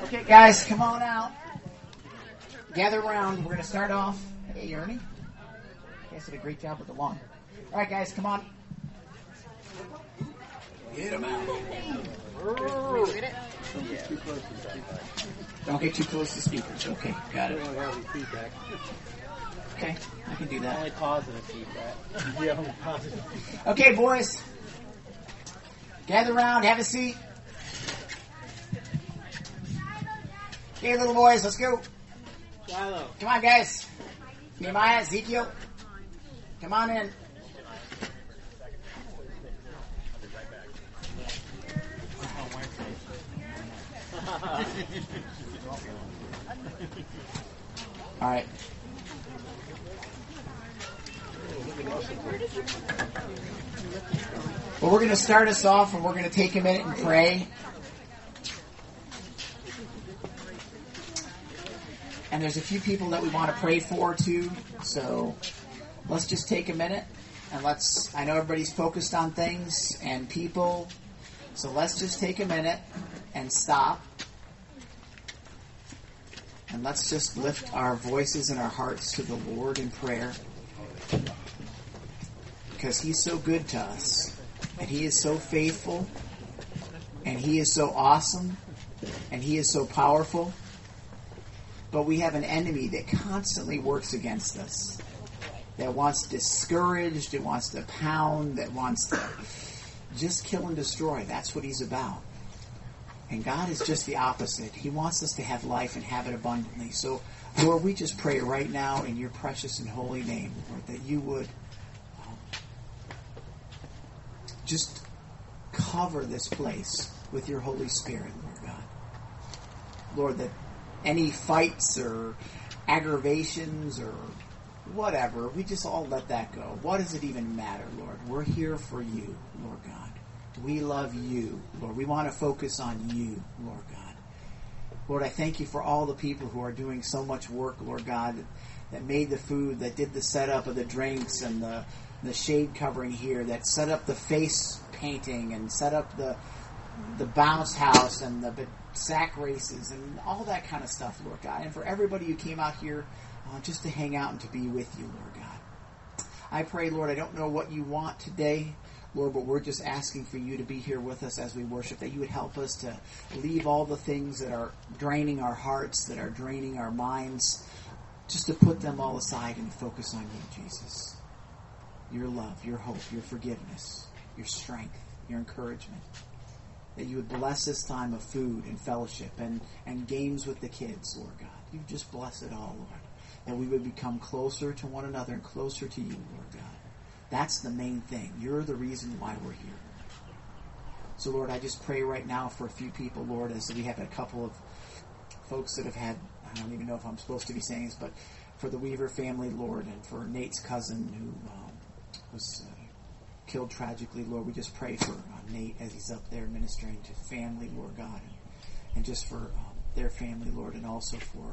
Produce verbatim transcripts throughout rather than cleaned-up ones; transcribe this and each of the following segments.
Okay, guys, come on out. Gather around. We're going to start off. Hey, Ernie. You guys did a great job with the lawn. All right, guys, come on. Get them out. Don't get too close to speakers. Okay, got it. Okay, I can do that. Only positive feedback. Yeah, only positive. Okay, boys. Gather around. Have a seat. Okay, little boys, let's go. Shiloh. Come on, guys. Nehemiah, Ezekiel. Come on in. All right. Well, we're going to start us off, and we're going to take a minute and pray. And there's a few people that we want to pray for, too. So let's just take a minute, and let's, I know everybody's focused on things and people, so let's just take a minute and stop. And let's just lift our voices and our hearts to the Lord in prayer. Because He's so good to us. And He is so faithful. And He is so awesome. And He is so powerful. But we have an enemy that constantly works against us. That wants to discourage, that wants to pound, that wants to just kill and destroy. That's what he's about. And God is just the opposite. He wants us to have life and have it abundantly. So, Lord, we just pray right now in your precious and holy name, Lord, that you would um, just cover this place with your Holy Spirit, Lord God. Lord, that any fights or aggravations or whatever, we just all let that go. What does it even matter, Lord? We're here for you, Lord God. We love you, Lord. We want to focus on you, Lord God. Lord, I thank you for all the people who are doing so much work, Lord God, that made the food, that did the setup of the drinks and the, the shade covering here, that set up the face painting and set up the the bounce house and the sack races and all that kind of stuff, Lord God. And for everybody who came out here uh, just to hang out and to be with you, Lord God. I pray, Lord, I don't know what you want today, Lord, but we're just asking for you to be here with us as we worship, that you would help us to leave all the things that are draining our hearts, that are draining our minds, just to put them all aside and focus on you, Jesus. Your love, your hope, your forgiveness, your strength, your encouragement. That you would bless this time of food and fellowship and, and games with the kids, Lord God. You just bless it all, Lord. That we would become closer to one another and closer to you, Lord God. That's the main thing. You're the reason why we're here. So, Lord, I just pray right now for a few people, Lord, as we have a couple of folks that have had, I don't even know if I'm supposed to be saying this, but for the Weaver family, Lord, and for Nate's cousin who um, was uh, killed tragically, Lord, we just pray for uh, Nate as he's up there ministering to family, Lord God, and, and just for um, their family, Lord, and also for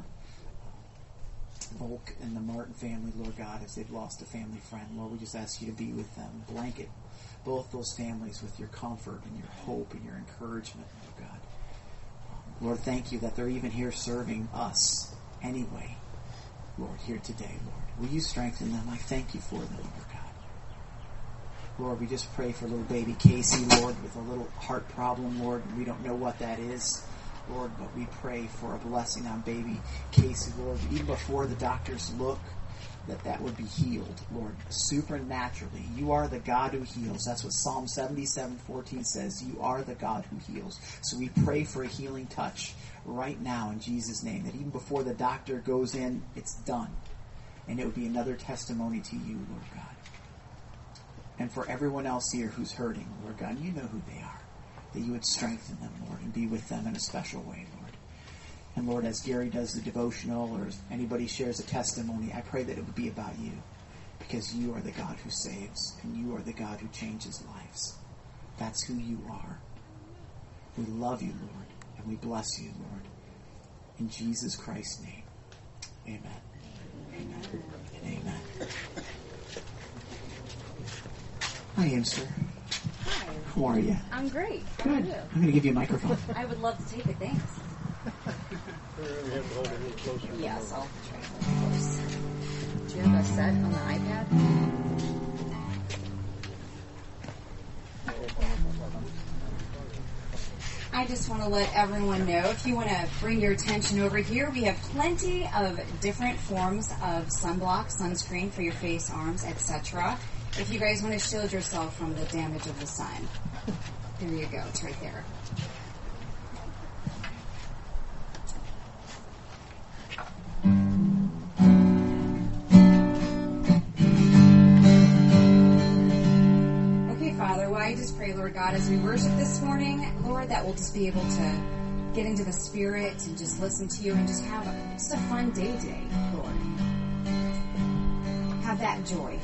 Volk and the Martin family, Lord God, as they've lost a family friend. Lord, we just ask you to be with them. Blanket both those families with your comfort and your hope and your encouragement, Lord God. Um, Lord, thank you that they're even here serving us anyway, Lord, here today, Lord. Will you strengthen them? I thank you for them, Lord God. Lord, we just pray for little baby Casey, Lord, with a little heart problem, Lord. We don't know what that is, Lord, but we pray for a blessing on baby Casey, Lord. Even before the doctors look, that that would be healed, Lord, supernaturally. You are the God who heals. That's what Psalm seventy-seven fourteen says. You are the God who heals. So we pray for a healing touch right now in Jesus' name, that even before the doctor goes in, it's done. And it would be another testimony to you, Lord God. And for everyone else here who's hurting, Lord God, you know who they are. That you would strengthen them, Lord, and be with them in a special way, Lord. And Lord, as Gary does the devotional or as anybody shares a testimony, I pray that it would be about you. Because you are the God who saves, and you are the God who changes lives. That's who you are. We love you, Lord, and we bless you, Lord. In Jesus Christ's name, amen. Amen. Amen. Hi, Amster. Hi. How are you? I'm great. How Good. are you? I'm going to give you a microphone. I would love to take it. Thanks. We have to hold it a little closer. Yes, I'll try to hold it close. Do you have a set on the iPad? I just want to let everyone know, if you want to bring your attention over here, we have plenty of different forms of sunblock, sunscreen for your face, arms, et cetera. If you guys want to shield yourself from the damage of the sun. There you go. It's right there. Father, well, I just pray, Lord God, as we worship this morning, Lord, that we'll just be able to get into the Spirit and just listen to you and just have a, just a fun day today, Lord. Have that joy,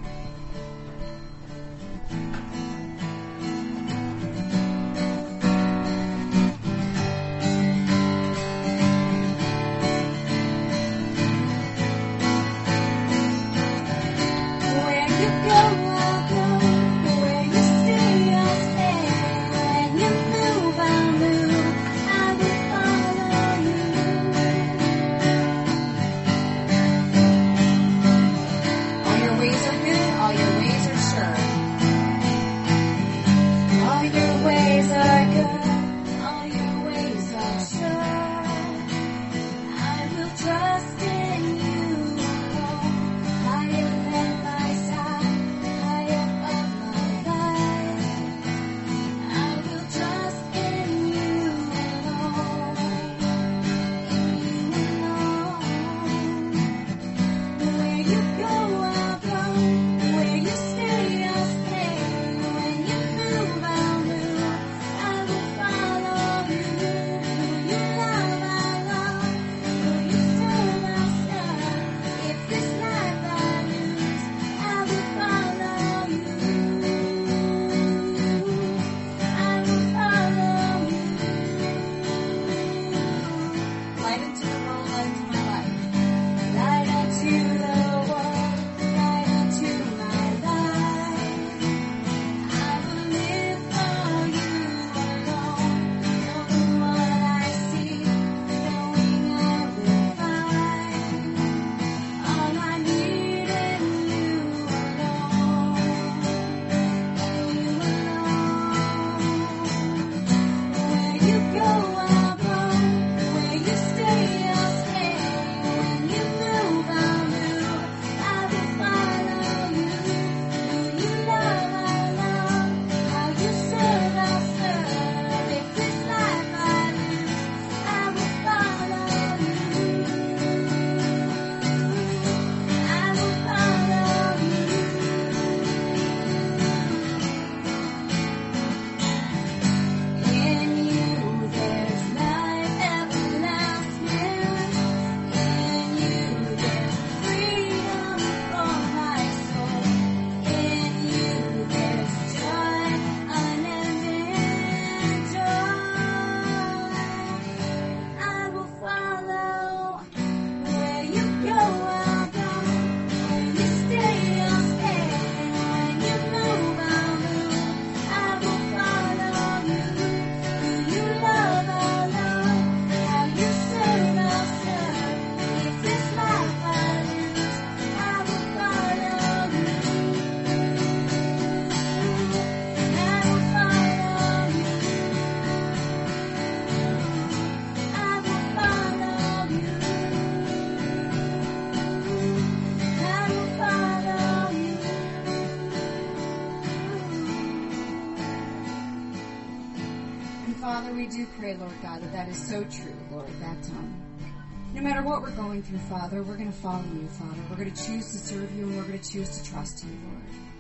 we do pray, Lord God, that that is so true, Lord, that um, no matter what we're going through, Father, we're going to follow you, Father. We're going to choose to serve you, and we're going to choose to trust you, Lord.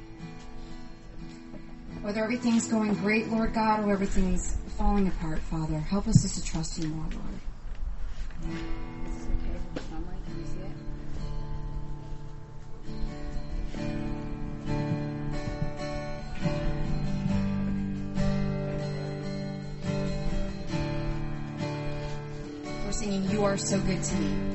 Whether everything's going great, Lord God, or everything's falling apart, Father, help us just to trust you more, Lord. Is this okay with the sunlight? Can you see it? Singing, you are so good to me.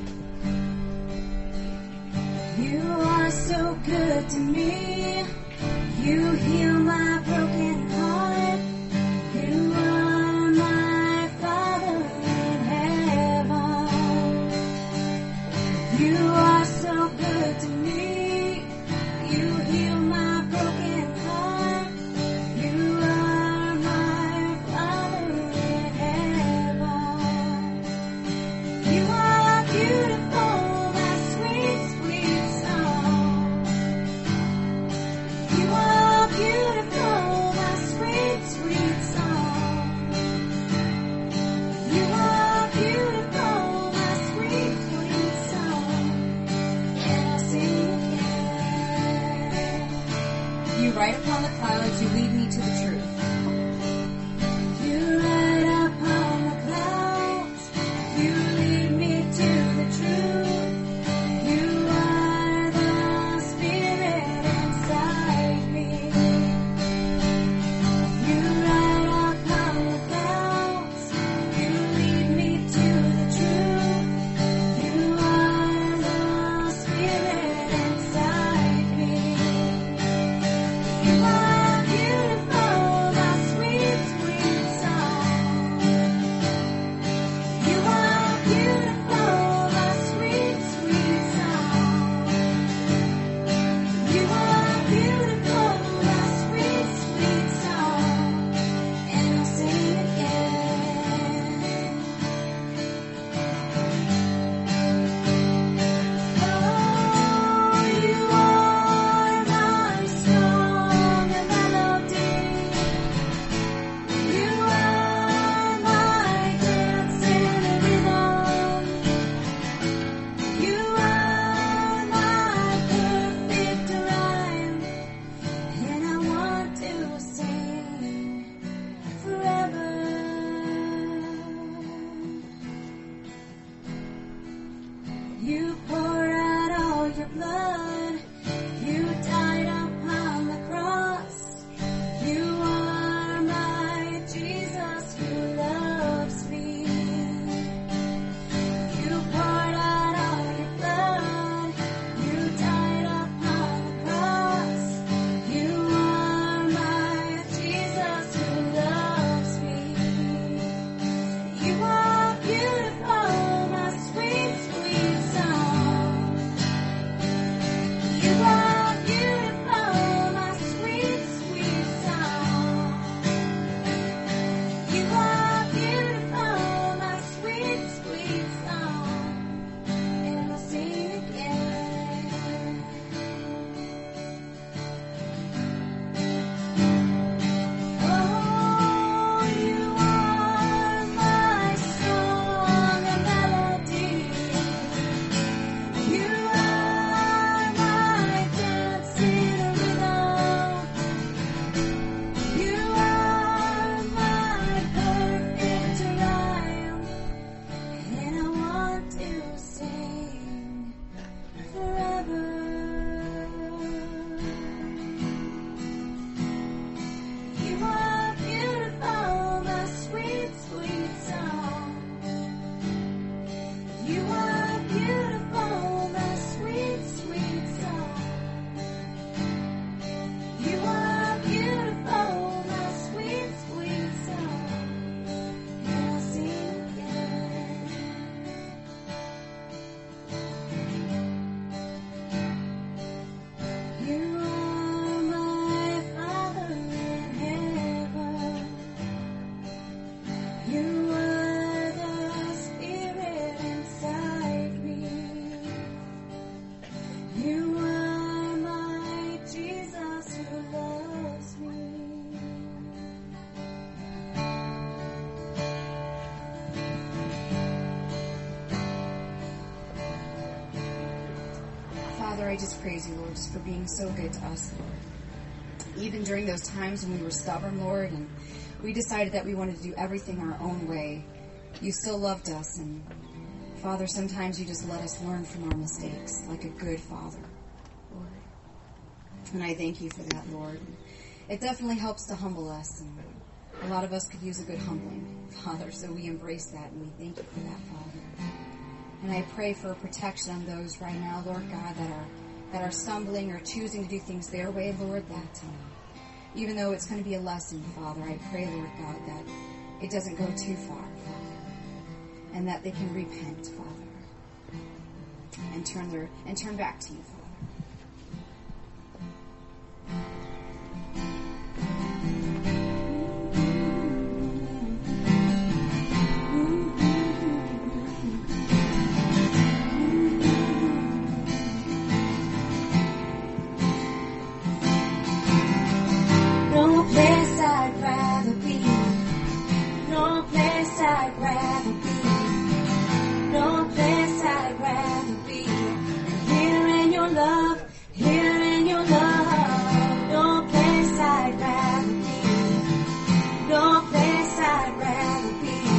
You are so good to me. You heal my broken heart. You are my Father in heaven. I just praise you, Lord, just for being so good to us, Lord. Even during those times when we were stubborn, Lord, and we decided that we wanted to do everything our own way, you still loved us. And Father, sometimes you just let us learn from our mistakes like a good Father, Lord. And I thank you for that, Lord. It definitely helps to humble us, and a lot of us could use a good humbling, Father, so we embrace that, and we thank you for that, Father. And I pray for protection on those right now, Lord God, that are that are stumbling or choosing to do things their way, Lord, that um, even though it's going to be a lesson, Father, I pray, Lord God, that it doesn't go too far, Father, and that they can repent, Father, and turn their and turn back to you, Father. No place I'd rather be. No place I'd rather be. No place I'd rather be. Here in your love, here in your love. No place I'd rather be. No place I'd rather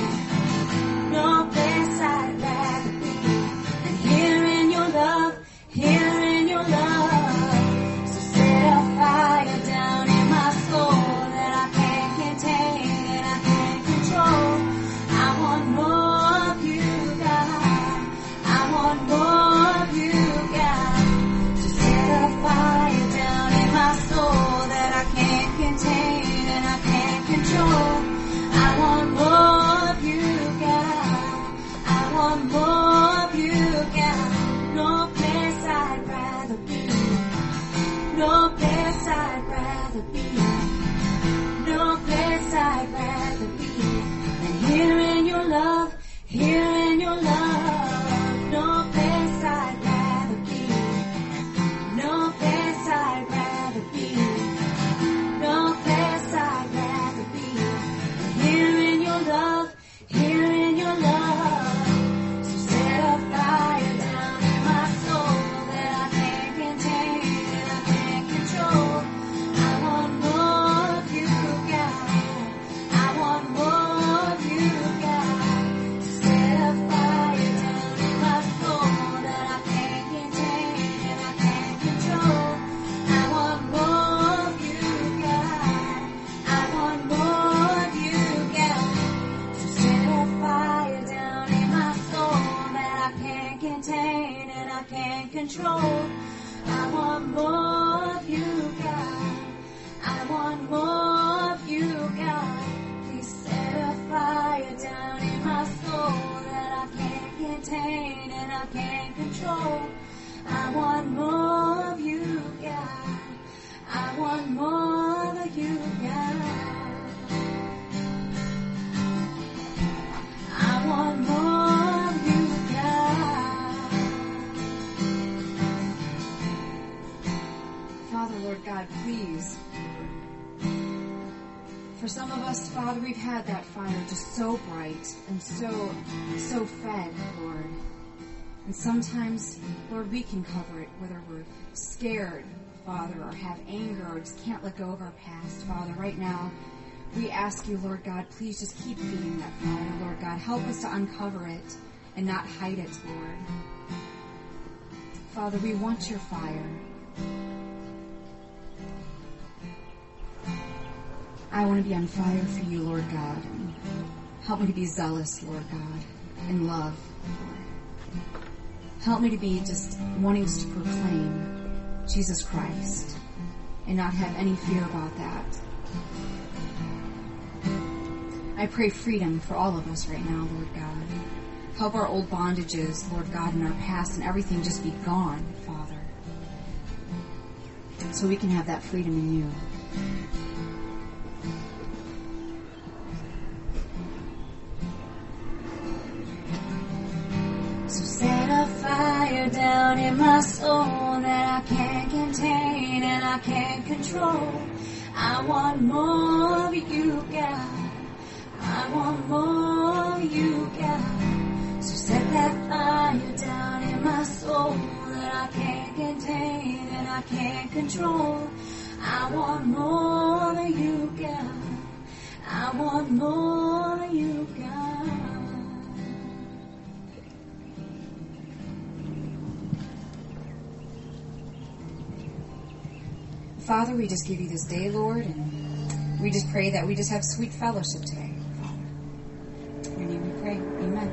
be. No place I'd rather be. And here in your love, here in your love. So set a fire down in my soul that I can't contain and I can't control. I want more of you, God. I want more of you, God. So set a fire down in my soul that I can't contain and I can't control. I want more of you, God. I want more of you, God. No place I'd rather be. No place I'd rather be. No place I'd rather be than here in your love, here in your love. No place I'd rather be. No place I'd rather be. No place I'd rather be than here in your love, here in your love. So set a fire down in my soul that I can't contain and I can't control. I want more of you, God. I want more of you, God. So set a fire down in my soul that I can't contain and I can't control. I want more of you, God. I want more of you, God. So set a fire down in my soul that I can't contain and I can't control. I want more of you, God. I want more of you, God. Please set a fire down in my soul that I can't contain and I can't control. I want more of you, God. I want more of you, God. I want more of you, God. Father, Lord God, please. For some of us, Father, we've had that fire just so bright and so, so fed, Lord. And sometimes, Lord, we can cover it, whether we're scared, Father, or have anger, or just can't let go of our past, Father. Right now, we ask you, Lord God, please just keep feeding that fire, Lord God. Help us to uncover it and not hide it, Lord. Father, we want your fire. I want to be on fire for you, Lord God. And help me to be zealous, Lord God, in love, Lord. Help me to be just wanting to proclaim Jesus Christ and not have any fear about that. I pray freedom for all of us right now, Lord God. Help our old bondages, Lord God, in our past and everything just be gone, Father, so we can have that freedom in you. So set a fire down in my soul that I can't contain and I can't control. I want more of you, God. I want more of you, God. So set that fire down in my soul that I can't contain I can't control. I want more of you, God. I want more of you, God. Father, we just give you this day, Lord, and we just pray that we just have sweet fellowship today, Father. In your name we pray. Amen.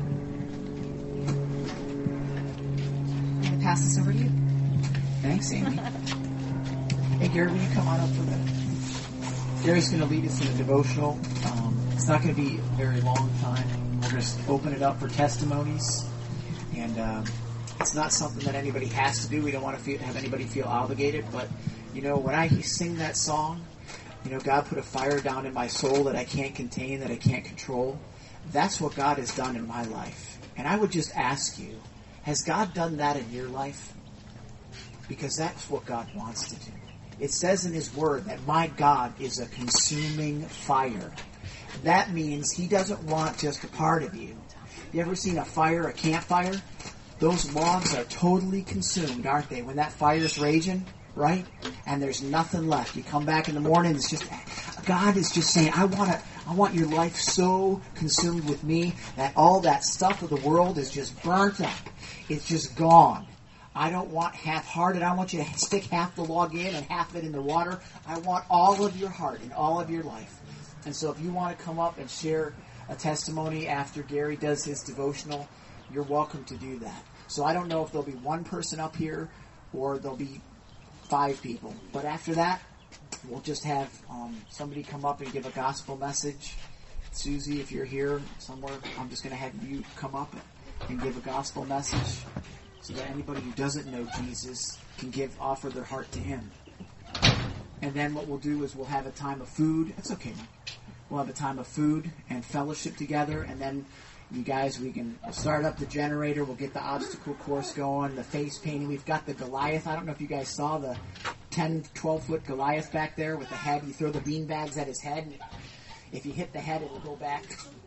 I'm going to pass this over to you. Thanks, Amy. Hey, Gary, will you come on up for that? Gary's going to lead us in a devotional. Um, it's not going to be a very long time. We're going to open it up for testimonies. And um, it's not something that anybody has to do. We don't want to feel, have anybody feel obligated. But, you know, when I sing that song, you know, God put a fire down in my soul that I can't contain, that I can't control. That's what God has done in my life. And I would just ask you, has God done that in your life? Because that's what God wants to do. It says in His Word that my God is a consuming fire. That means He doesn't want just a part of you. You ever seen a fire, a campfire? Those logs are totally consumed, aren't they? When that fire's raging, right? And there's nothing left. You come back in the morning, it's just, God is just saying, I want to, I want your life so consumed with me that all that stuff of the world is just burnt up. It's just gone. I don't want half-hearted. I want you to stick half the log in and half of it in the water. I want all of your heart and all of your life. And so if you want to come up and share a testimony after Gary does his devotional, you're welcome to do that. So I don't know if there'll be one person up here or there'll be five people. But after that, we'll just have um, somebody come up and give a gospel message. Susie, if you're here somewhere, I'm just going to have you come up and give a gospel message, so that anybody who doesn't know Jesus can give, offer their heart to Him. And then what we'll do is we'll have a time of food. It's okay, man. We'll have a time of food and fellowship together, and then you guys, we can start up the generator. We'll get the obstacle course going, the face painting. We've got the Goliath. I don't know if you guys saw the ten, twelve-foot Goliath back there with the head. You throw the bean bags at his head, and if you hit the head, it'll go back.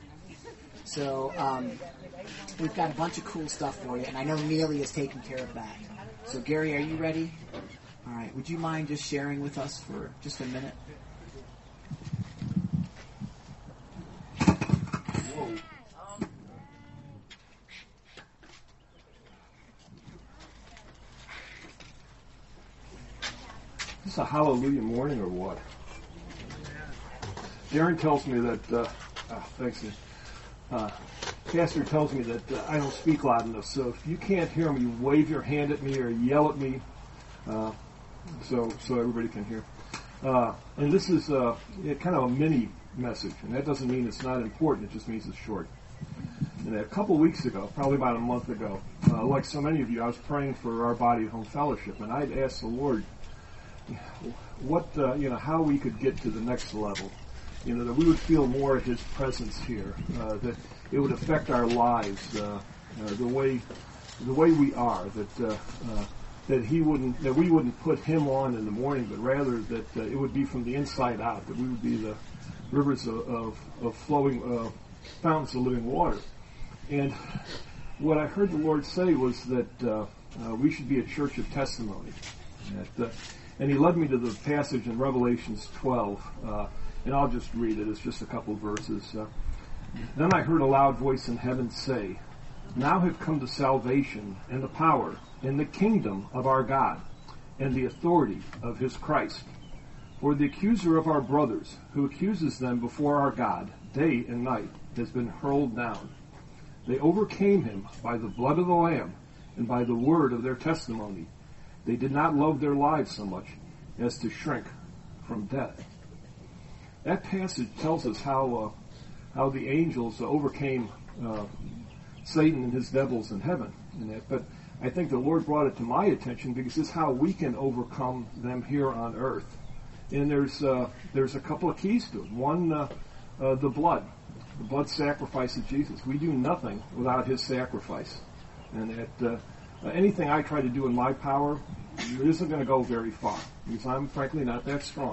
So um, we've got a bunch of cool stuff for you, and I know Neely is taking care of that. So Gary, are you ready? All right. Would you mind just sharing with us for just a minute? Is this a hallelujah morning or what? Darren tells me that, uh, oh, thanks, uh, Pastor tells me that uh, I don't speak loud enough, so if you can't hear me, wave your hand at me or yell at me, uh, so so everybody can hear. Uh, and this is uh, kind of a mini message, and that doesn't mean it's not important, it just means it's short. And a couple weeks ago, probably about a month ago, uh, like so many of you, I was praying for our Body at Home Fellowship, and I'd asked the Lord what, uh, you know, how we could get to the next level. You know, that we would feel more of His presence here, uh, that it would affect our lives, uh, uh, the way, the way we are, that, uh, uh, that He wouldn't, that we wouldn't put Him on in the morning, but rather that uh, it would be from the inside out, that we would be the rivers of, of, of flowing, uh, fountains of living water. And what I heard the Lord say was that, uh, uh, we should be a church of testimony. That, uh, and He led me to the passage in Revelations twelve, uh, and I'll just read it. It's just a couple verses. Uh, then I heard a loud voice in heaven say, "Now have come the salvation and the power and the kingdom of our God and the authority of His Christ. For the accuser of our brothers, who accuses them before our God day and night, has been hurled down. They overcame him by the blood of the Lamb and by the word of their testimony. They did not love their lives so much as to shrink from death." That passage tells us how uh, how the angels uh, overcame uh, Satan and his devils in heaven. In that. But I think the Lord brought it to my attention because it's how we can overcome them here on earth. And there's uh, there's a couple of keys to it. One, uh, uh, the blood, the blood sacrifice of Jesus. We do nothing without His sacrifice. And that uh, anything I try to do in my power isn't going to go very far because I'm frankly not that strong.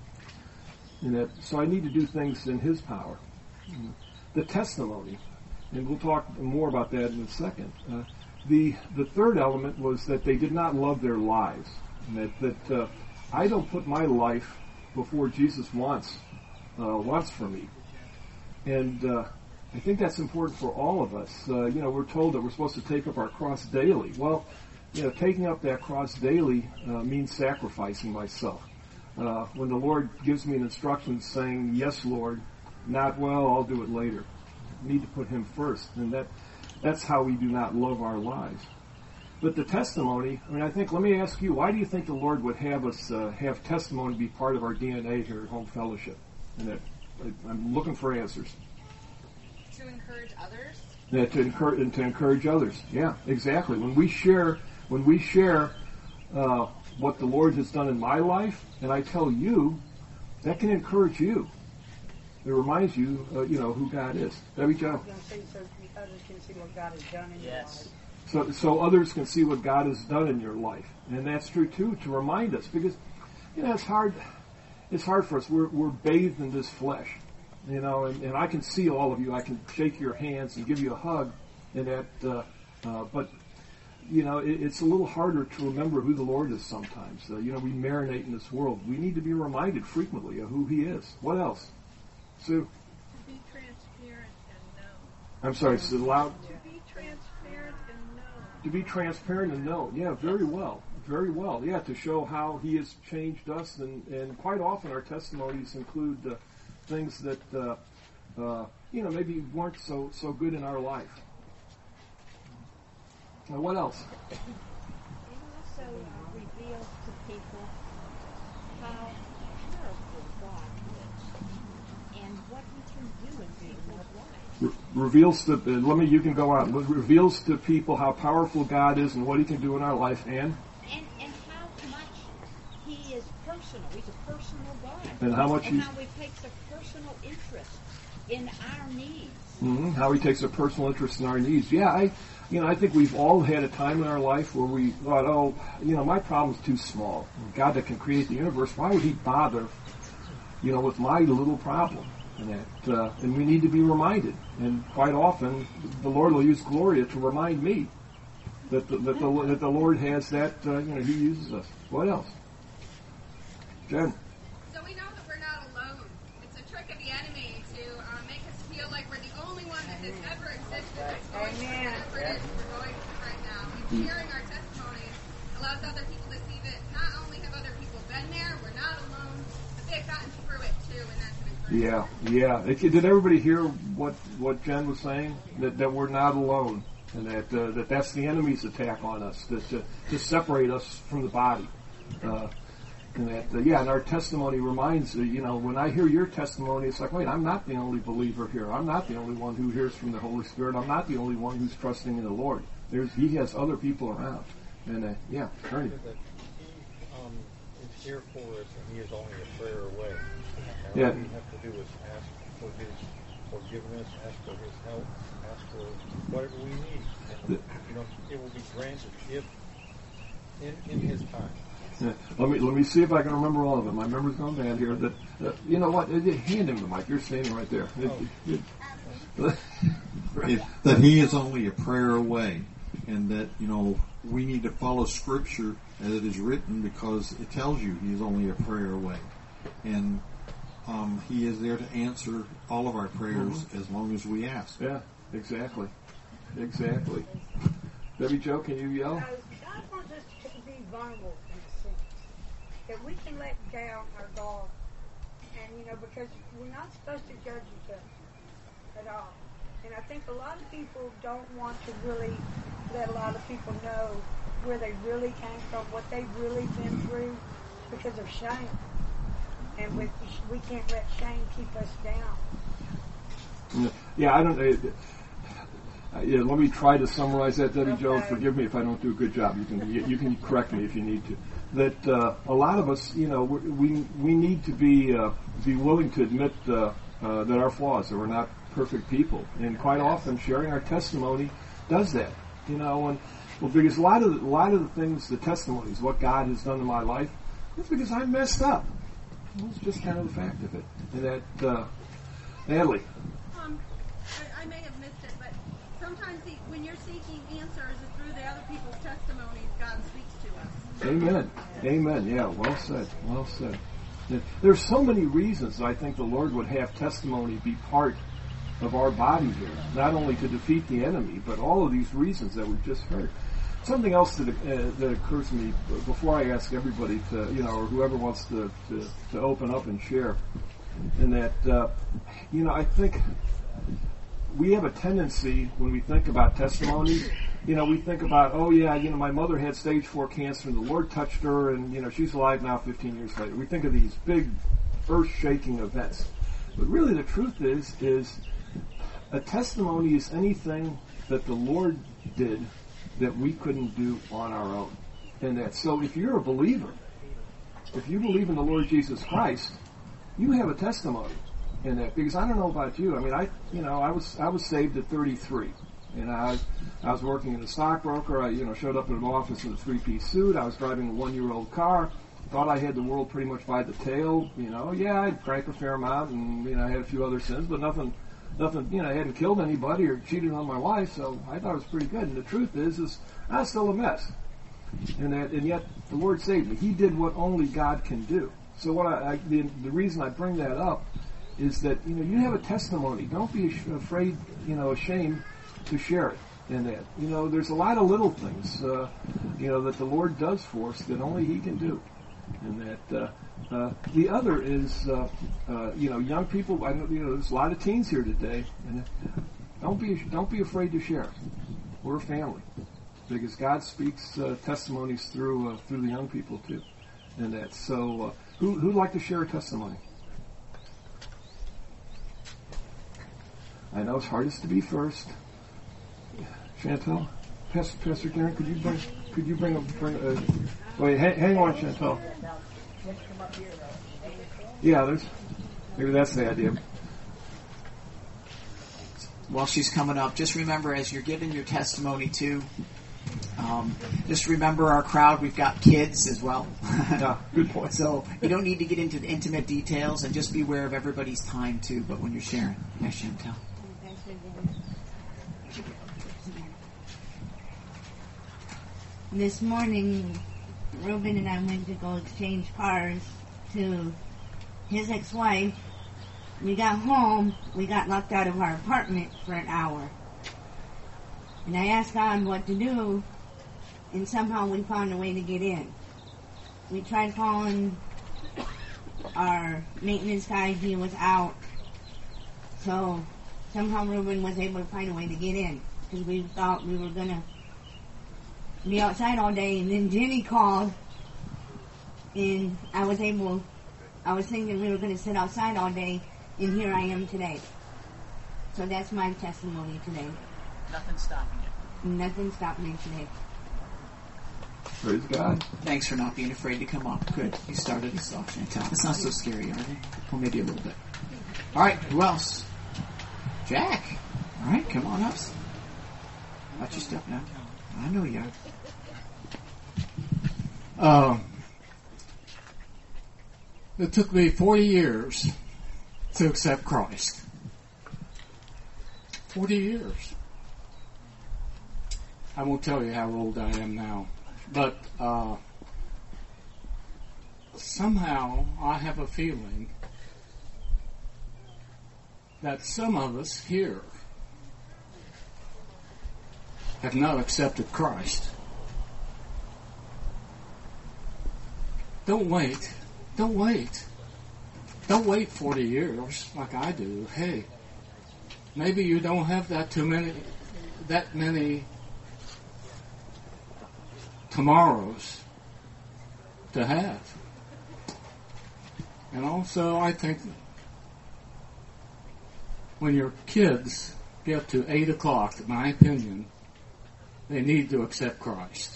And that, so I need to do things in His power. The testimony, and we'll talk more about that in a second. Uh, the the third element was that they did not love their lives. And that that uh, I don't put my life before Jesus wants uh, wants for me. And uh, I think that's important for all of us. Uh, you know, we're told that we're supposed to take up our cross daily. Well, you know, taking up that cross daily uh, means sacrificing myself. Uh, when the Lord gives me an instruction saying, yes, Lord, not well, I'll do it later. I need to put Him first. And that that's how we do not love our lives. But the testimony, I mean, I think, let me ask you, why do you think the Lord would have us uh, have testimony be part of our D N A here at Home Fellowship? And that, I'm looking for answers. To encourage others? Yeah, to encourage and to encourage others. Yeah, exactly. When we share, when we share uh, what the Lord has done in my life, and I tell you, that can encourage you. It reminds you, uh, you know, who God is. Debbie Jo. I was going to say so others can see what God has done in your Yes. life. So, so others can see what God has done in your life, and that's true too. To remind us, because you know it's hard. It's hard for us. We're we're bathed in this flesh, you know, and, and I can see all of you. I can shake your hands and give you a hug, and that. Uh, uh, but you know, it, it's a little harder to remember who the Lord is sometimes. Uh, you know, we marinate in this world. We need to be reminded frequently of who He is. What else, Sue? To be transparent and know. I'm sorry, Sue. Loud. To be transparent and know. To be transparent and know. Yeah, very well. Very well. Yeah, to show how He has changed us. And, and quite often our testimonies include uh, things that, uh, uh, you know, maybe weren't so, so good in our life. Now, what else? It also uh, reveals to people how powerful God is and what He can do in people's lives. Re- reveals to, uh, let me, you can go on. Reveals to people how powerful God is and what He can do in our life. And? And, and how much He is personal. He's a personal God. And how much and He... how He takes a personal interest in our needs. Mm-hmm. How He takes a personal interest in our needs. Yeah, I, you know, I think we've all had a time in our life where we thought, oh, you know, my problem's too small. God that can create the universe, why would He bother, you know, with my little problem? And that, uh, and we need to be reminded. And quite often, the Lord will use Gloria to remind me that the, that the, that the Lord has that, uh, you know, He uses us. What else? Jen? So we know that we're not alone. It's a trick of the enemy to uh, make us feel like we're the only one that has ever existed that's going through whatever it is we're going through right now. And sharing our testimonies allows other people to see that not only have other people been there, we're not alone, but they've gotten through it too, and that's an encouragement. Yeah, yeah. Did everybody hear what, what Jen was saying? That, that we're not alone, and that, uh, that that's the enemy's attack on us, that, to, to separate us from the body. Uh, And that, uh, yeah, and our testimony reminds, uh, you know, when I hear your testimony, it's like, wait, I'm not the only believer here. I'm not the only one who hears from the Holy Spirit. I'm not the only one who's trusting in the Lord. There's, He has other people around. And, uh, yeah, Ernie. That He um, is here for us, and He is only a prayer away. And Yeah. all we have to do is ask for His forgiveness, ask for His help, ask for whatever we need. And, you know, it will be granted if, in, in His time. Yeah. Let me let me see if I can remember all of it. My memory's going bad here. That uh, you know what? Uh, Hand him the mic. You're standing right there. It- it- it- It, that He is only a prayer away, and that, you know, we need to follow Scripture as it is written, because it tells you He is only a prayer away, and um, He is there to answer all of our prayers Mm-hmm. as long as we ask. yeah, exactly, exactly. Debbie Jo, can you yell? So God wants us to be vulnerable in a sense. That we can let down our guard. And, you know, because we're not supposed to judge each other at all. And I think a lot of people don't want to really let a lot of people know where they really came from, what they've really been through, because of shame. And we, we can't let shame keep us down. Yeah, I don't. Uh, uh, yeah, let me try to summarize that, Debbie Jo. Okay. Forgive me if I don't do a good job. You can you, you can correct me if you need to. That uh, a lot of us, you know, we we need to be uh, be willing to admit uh, uh, that our flaws, that we're not perfect people, and quite often sharing our testimony does that. You know, and well, because a lot of the, a lot of the things, the testimonies, what God has done in my life, it's because I messed up. It's just kind of the fact of it. And that, uh, Natalie. Um, I, I may have missed it, but sometimes the, when you're seeking answers through the other people's testimonies, God speaks to us. Amen. Amen. Yeah, well said. Well said. There's so many reasons I think the Lord would have testimony be part of our body here, not only to defeat the enemy, but all of these reasons that we've just heard. Something else that uh, that occurs to me before I ask everybody to, you know, or whoever wants to, to, to open up and share, and that, uh, you know, I think we have a tendency when we think about testimonies, you know, we think about, oh yeah, you know, my mother had stage four cancer and the Lord touched her and, you know, she's alive now fifteen years later. We think of these big earth-shaking events. But really the truth is, is a testimony is anything that the Lord did that we couldn't do on our own. And that, so if you're a believer, if you believe in the Lord Jesus Christ, you have a testimony in that. Because I don't know about you, I mean, I, you know, I was, I was saved at thirty-three. And I, I was working as a stockbroker. I, you know, showed up in an office in a three-piece suit. I was driving a one-year-old car. Thought I had the world pretty much by the tail. You know, yeah, I'd drank a fair amount, and you know, I had a few other sins, but nothing, nothing. You know, I hadn't killed anybody or cheated on my wife, so I thought it was pretty good. And the truth is, is I was still a mess. And that, and yet the Lord saved me. He did what only God can do. So what I, I the, the reason I bring that up is that you know you have a testimony. Don't be afraid, you know, ashamed to share it in that. You know, there's a lot of little things, uh, you know, that the Lord does for us that only He can do. And that, uh, uh, the other is, uh, uh, you know, young people, I know, you know, there's a lot of teens here today, and don't be, don't be afraid to share. We're a family. Because God speaks, uh, testimonies through, uh, through the young people too. And that, so, uh, who, who'd like to share a testimony? I know it's hardest to be first. Chantel, Pastor, Pastor Darren, could you bring, could you bring a, bring a, wait, hang, hang on, Chantel. Yeah, there's, maybe that's the idea. While she's coming up, just remember as you're giving your testimony too, um, just remember our crowd, we've got kids as well. Yeah, good point. So you don't need to get into the intimate details and just be aware of everybody's time too, but when you're sharing. Yes, Chantel. This morning, Reuben and I went to go exchange cars to his ex-wife. We got home, we got locked out of our apartment for an hour. And I asked God what to do, and somehow we found a way to get in. We tried calling our maintenance guy, he was out. So somehow Reuben was able to find a way to get in, because we thought we were going to be outside all day. And then Jenny called, and I was able, I was thinking we were going to sit outside all day, and here I am today. So that's my testimony today. Nothing stopping you. Nothing stopped me today. Praise God. Thanks for not being afraid to come up. Good. You started us off, Chantel. It's not so scary, are they? Well, maybe a little bit. All right, who else? Jack. All right, come on up. Watch your step now. I know you are. Um, it took me forty years to accept Christ. forty years. I won't tell you how old I am now, but uh, somehow I have a feeling that some of us here have not accepted Christ. Don't wait. Don't wait. Don't wait forty years like I do. Hey, maybe you don't have that too many, that many tomorrows to have. And also, I think when your kids get to eight o'clock, in my opinion, they need to accept Christ.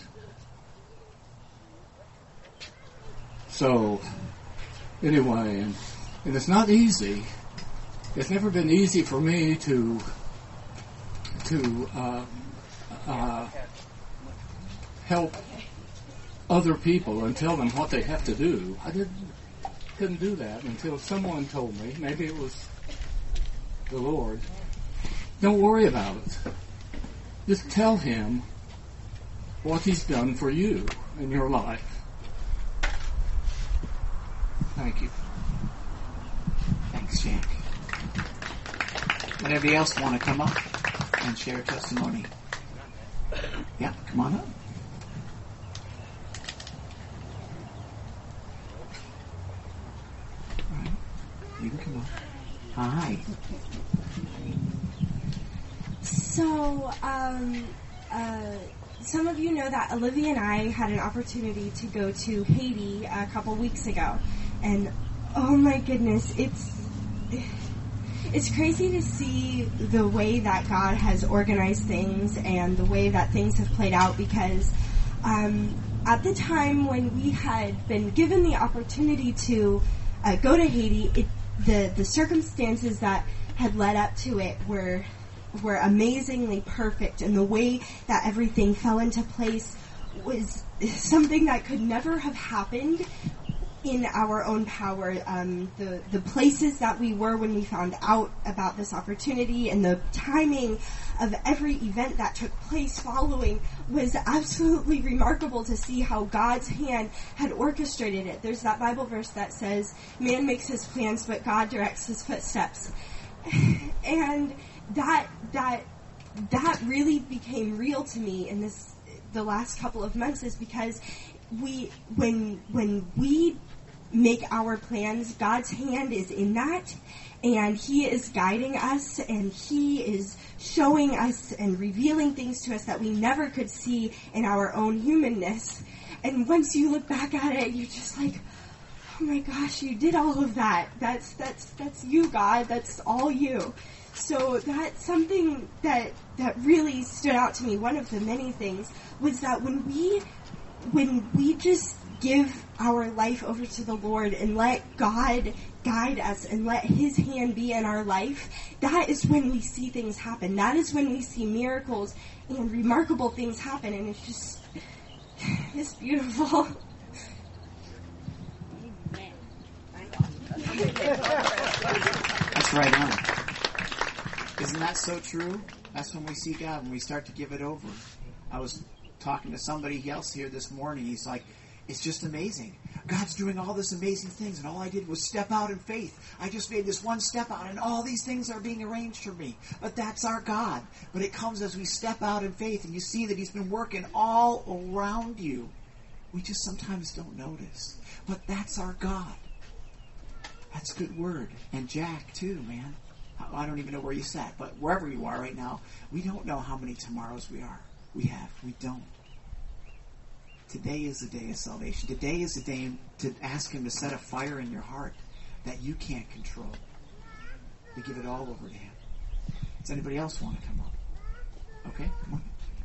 So, anyway, and, and it's not easy. It's never been easy for me to to uh, uh, help other people and tell them what they have to do. I didn't couldn't do that until someone told me. Maybe it was the Lord. Don't worry about it. Just tell Him what He's done for you in your life. Anybody else want to come up and share testimony? Yeah, come on up. All right, you can come up. Hi. So, um, uh, some of you know that Olivia and I had an opportunity to go to Haiti a couple weeks ago, and oh my goodness, it's it's crazy to see the way that God has organized things and the way that things have played out, because um, at the time when we had been given the opportunity to uh, go to Haiti, it, the the circumstances that had led up to it were were amazingly perfect, and the way that everything fell into place was something that could never have happened in our own power. Um, the the places that we were when we found out about this opportunity and the timing of every event that took place following was absolutely remarkable to see how God's hand had orchestrated it. There's that Bible verse that says, "Man makes his plans, but God directs his footsteps." And that that that really became real to me in this the last couple of months, is because we when when we make our plans, God's hand is in that, and He is guiding us, and He is showing us and revealing things to us that we never could see in our own humanness. And once you look back at it, you're just like, oh my gosh, you did all of that. That's that's that's you, God. That's all you. So that's something that that really stood out to me. One of the many things was that when we when we just give our life over to the Lord and let God guide us and let His hand be in our life, that is when we see things happen. That is when we see miracles and remarkable things happen, and it's just it's beautiful. That's right on. Isn't that so true? That's when we see God, when we start to give it over. I was talking to somebody else here this morning. He's like, it's just amazing. God's doing all this amazing things, and all I did was step out in faith. I just made this one step out, and all these things are being arranged for me. But that's our God. But it comes as we step out in faith, and you see that He's been working all around you. We just sometimes don't notice. But that's our God. That's a good word. And Jack, too, man. I don't even know where you sat, but wherever you are right now, we don't know how many tomorrows we are. We have. We don't. Today is the day of salvation. Today is the day to ask Him to set a fire in your heart that you can't control. To give it all over to Him. Does anybody else want to come up? Okay, come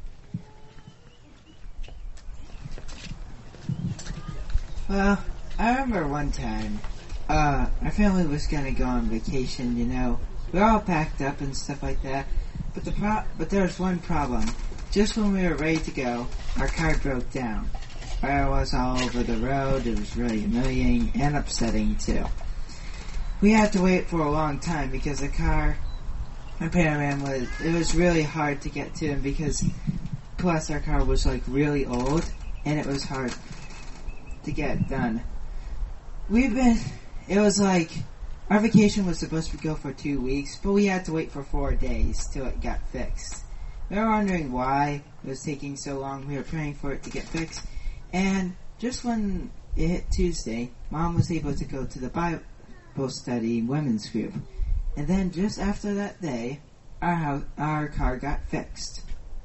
on. Well, I remember one time, uh, our family was gonna go on vacation, you know. We were all packed up and stuff like that. But the pro- but there was one problem. Just when we were ready to go, our car broke down. Fire was all over the road. It was really humiliating and upsetting too. We had to wait for a long time because the car, my Panaman was, it was really hard to get to, and because plus our car was like really old and it was hard to get done. We've been, it was like, our vacation was supposed to go for two weeks, but we had to wait for four days till it got fixed. We were wondering why it was taking so long. We were praying for it to get fixed. And just when it hit Tuesday, Mom was able to go to the Bible study women's group. And then just after that day, our house, our car got fixed.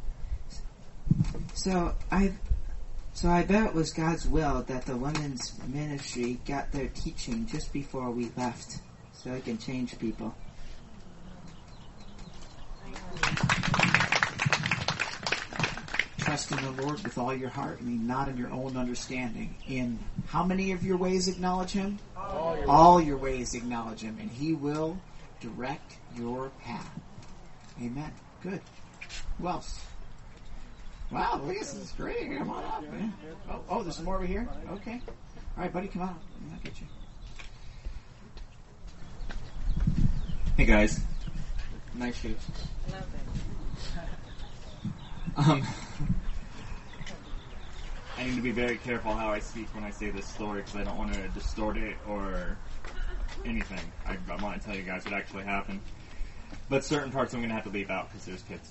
So I, so I bet it was God's will that the women's ministry got their teaching just before we left, so it can change people. Trust in the Lord with all your heart, and not in your own understanding. In how many of your ways acknowledge Him? All your, all your ways acknowledge Him, and He will direct your path. Amen. Good. Who else? Wow, this is great. Come on up, man. Oh, oh, there's some more over here? Okay. All right, buddy, come on. I'll get you. Hey, guys. Nice shoes. Um, I need to be very careful how I speak when I say this story because I don't want to distort it or anything. I, I want to tell you guys what actually happened. but certain parts I'm going to have to leave out because there's kids.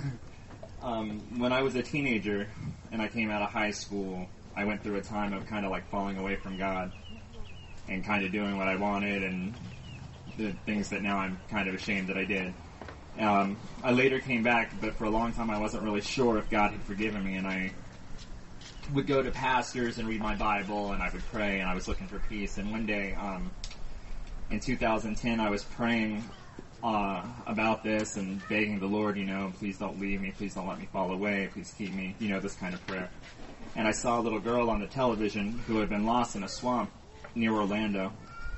um, when I was a teenager and I came out of high school, I went through a time of kind of like falling away from God and kind of doing what I wanted and the things that now I'm kind of ashamed that I did. Um, I later came back, but for a long time I wasn't really sure if God had forgiven me, and I would go to pastors and read my Bible, and I would pray, and I was looking for peace. And one day, um, in two thousand ten, I was praying uh, about this and begging the Lord, you know, please don't leave me, please don't let me fall away, please keep me, you know, this kind of prayer. And I saw a little girl on the television who had been lost in a swamp near Orlando.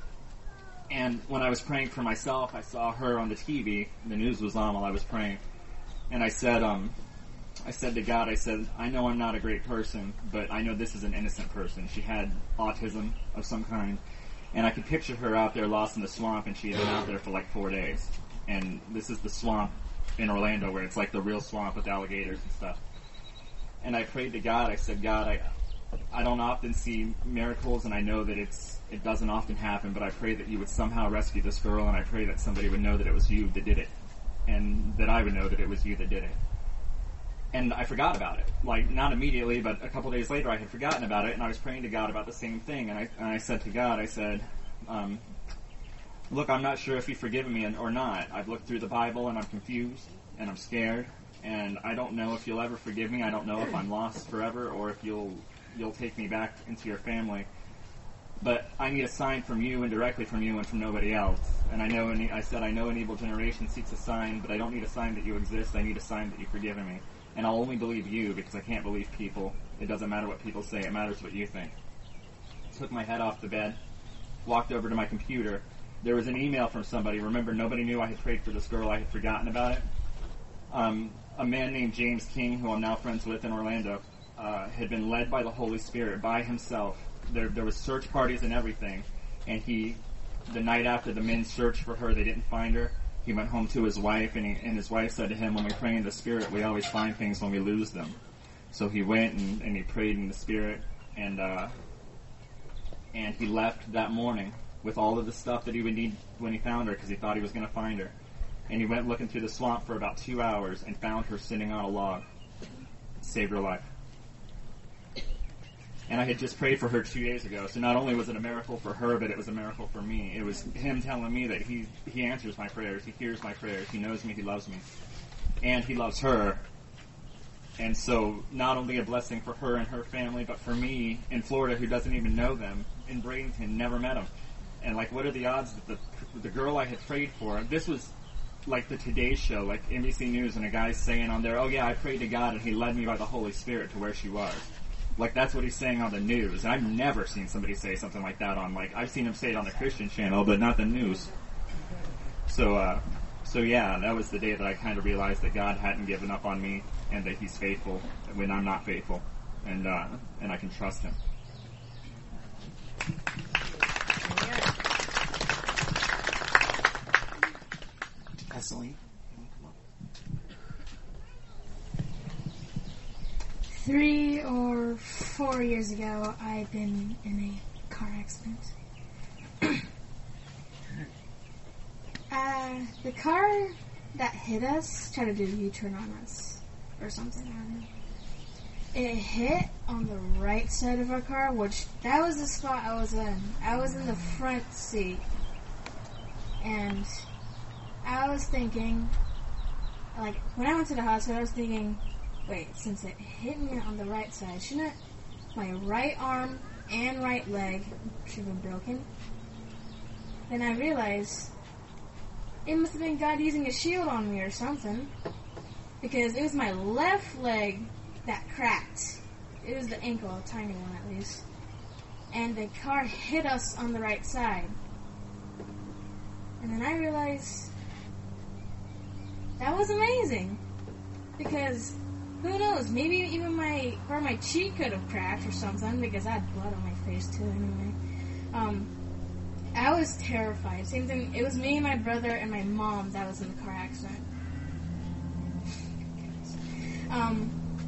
And when I was praying for myself, I saw her on the T V. The news was on while I was praying. And I said, um, I said to God, I said, I know I'm not a great person, but I know this is an innocent person. She had autism of some kind. And I could picture her out there lost in the swamp, and she had been out there for like four days. And this is the swamp in Orlando where it's like the real swamp with alligators and stuff. And I prayed to God. I said, God, I I don't often see miracles, and I know that it's it doesn't often happen, but I pray that you would somehow rescue this girl, and I pray that somebody would know that it was you that did it, and that I would know that it was you that did it. And I forgot about it. Like, not immediately, but a couple days later I had forgotten about it, and I was praying to God about the same thing, and I, and I said to God, I said, um, look, I'm not sure if you've forgiven me or not. I've looked through the Bible, and I'm confused, and I'm scared, and I don't know if you'll ever forgive me. I don't know if I'm lost forever, or if you'll you'll take me back into your family. But I need a sign from you, and directly from you, and from nobody else. And I know, an, I said, I know an evil generation seeks a sign, but I don't need a sign that you exist. I need a sign that you've forgiven me. And I'll only believe you, because I can't believe people. It doesn't matter what people say. It matters what you think. Took my head off the bed, walked over to my computer. There was an email from somebody. Remember, nobody knew I had prayed for this girl. I had forgotten about it. Um, a man named James King, who I'm now friends with in Orlando, uh, had been led by the Holy Spirit by himself. There, there was search parties and everything. And he, the night after the men searched for her, they didn't find her. He went home to his wife, and, he, and his wife said to him, when we pray in the Spirit, we always find things when we lose them. So he went and, and he prayed in the Spirit, and uh, and he left that morning with all of the stuff that he would need when he found her, because he thought he was going to find her. And he went looking through the swamp for about two hours and found her sitting on a log. Saved her life. And I had just prayed for her two days ago. So not only was it a miracle for her, but it was a miracle for me. It was him telling me that he he answers my prayers. He hears my prayers. He knows me. He loves me. And he loves her. And so not only a blessing for her and her family, but for me in Florida, who doesn't even know them, in Bradenton, never met them. And like, what are the odds that the the girl I had prayed for, this was like the Today Show, like N B C News, and a guy's saying on there, oh yeah, I prayed to God and he led me by the Holy Spirit to where she was. Like, that's what he's saying on the news. And I've never seen somebody say something like that on, like, I've seen him say it on the Christian channel, but not the news. So, uh, so yeah, that was the day that I kind of realized that God hadn't given up on me, and that he's faithful when I'm not faithful. And, uh, and I can trust him. Cecily. Three or four years ago, I'd been in a car accident. uh, the car that hit us tried to do a U-turn on us, or something, I don't know. It hit on the right side of our car, which, that was the spot I was in. I was in the front seat. And I was thinking, like, when I went to the hospital, I was thinking, wait, since it hit me on the right side, shouldn't my right arm and right leg should have been broken? Then I realized it must have been God using a shield on me or something, because it was my left leg that cracked. It was the ankle, a tiny one at least. And the car hit us on the right side. And then I realized that was amazing, because who knows, maybe even my, or my cheek could have cracked or something, because I had blood on my face too anyway. Um, I was terrified. Same thing, it was me, my brother, and my mom that was in the car accident. um,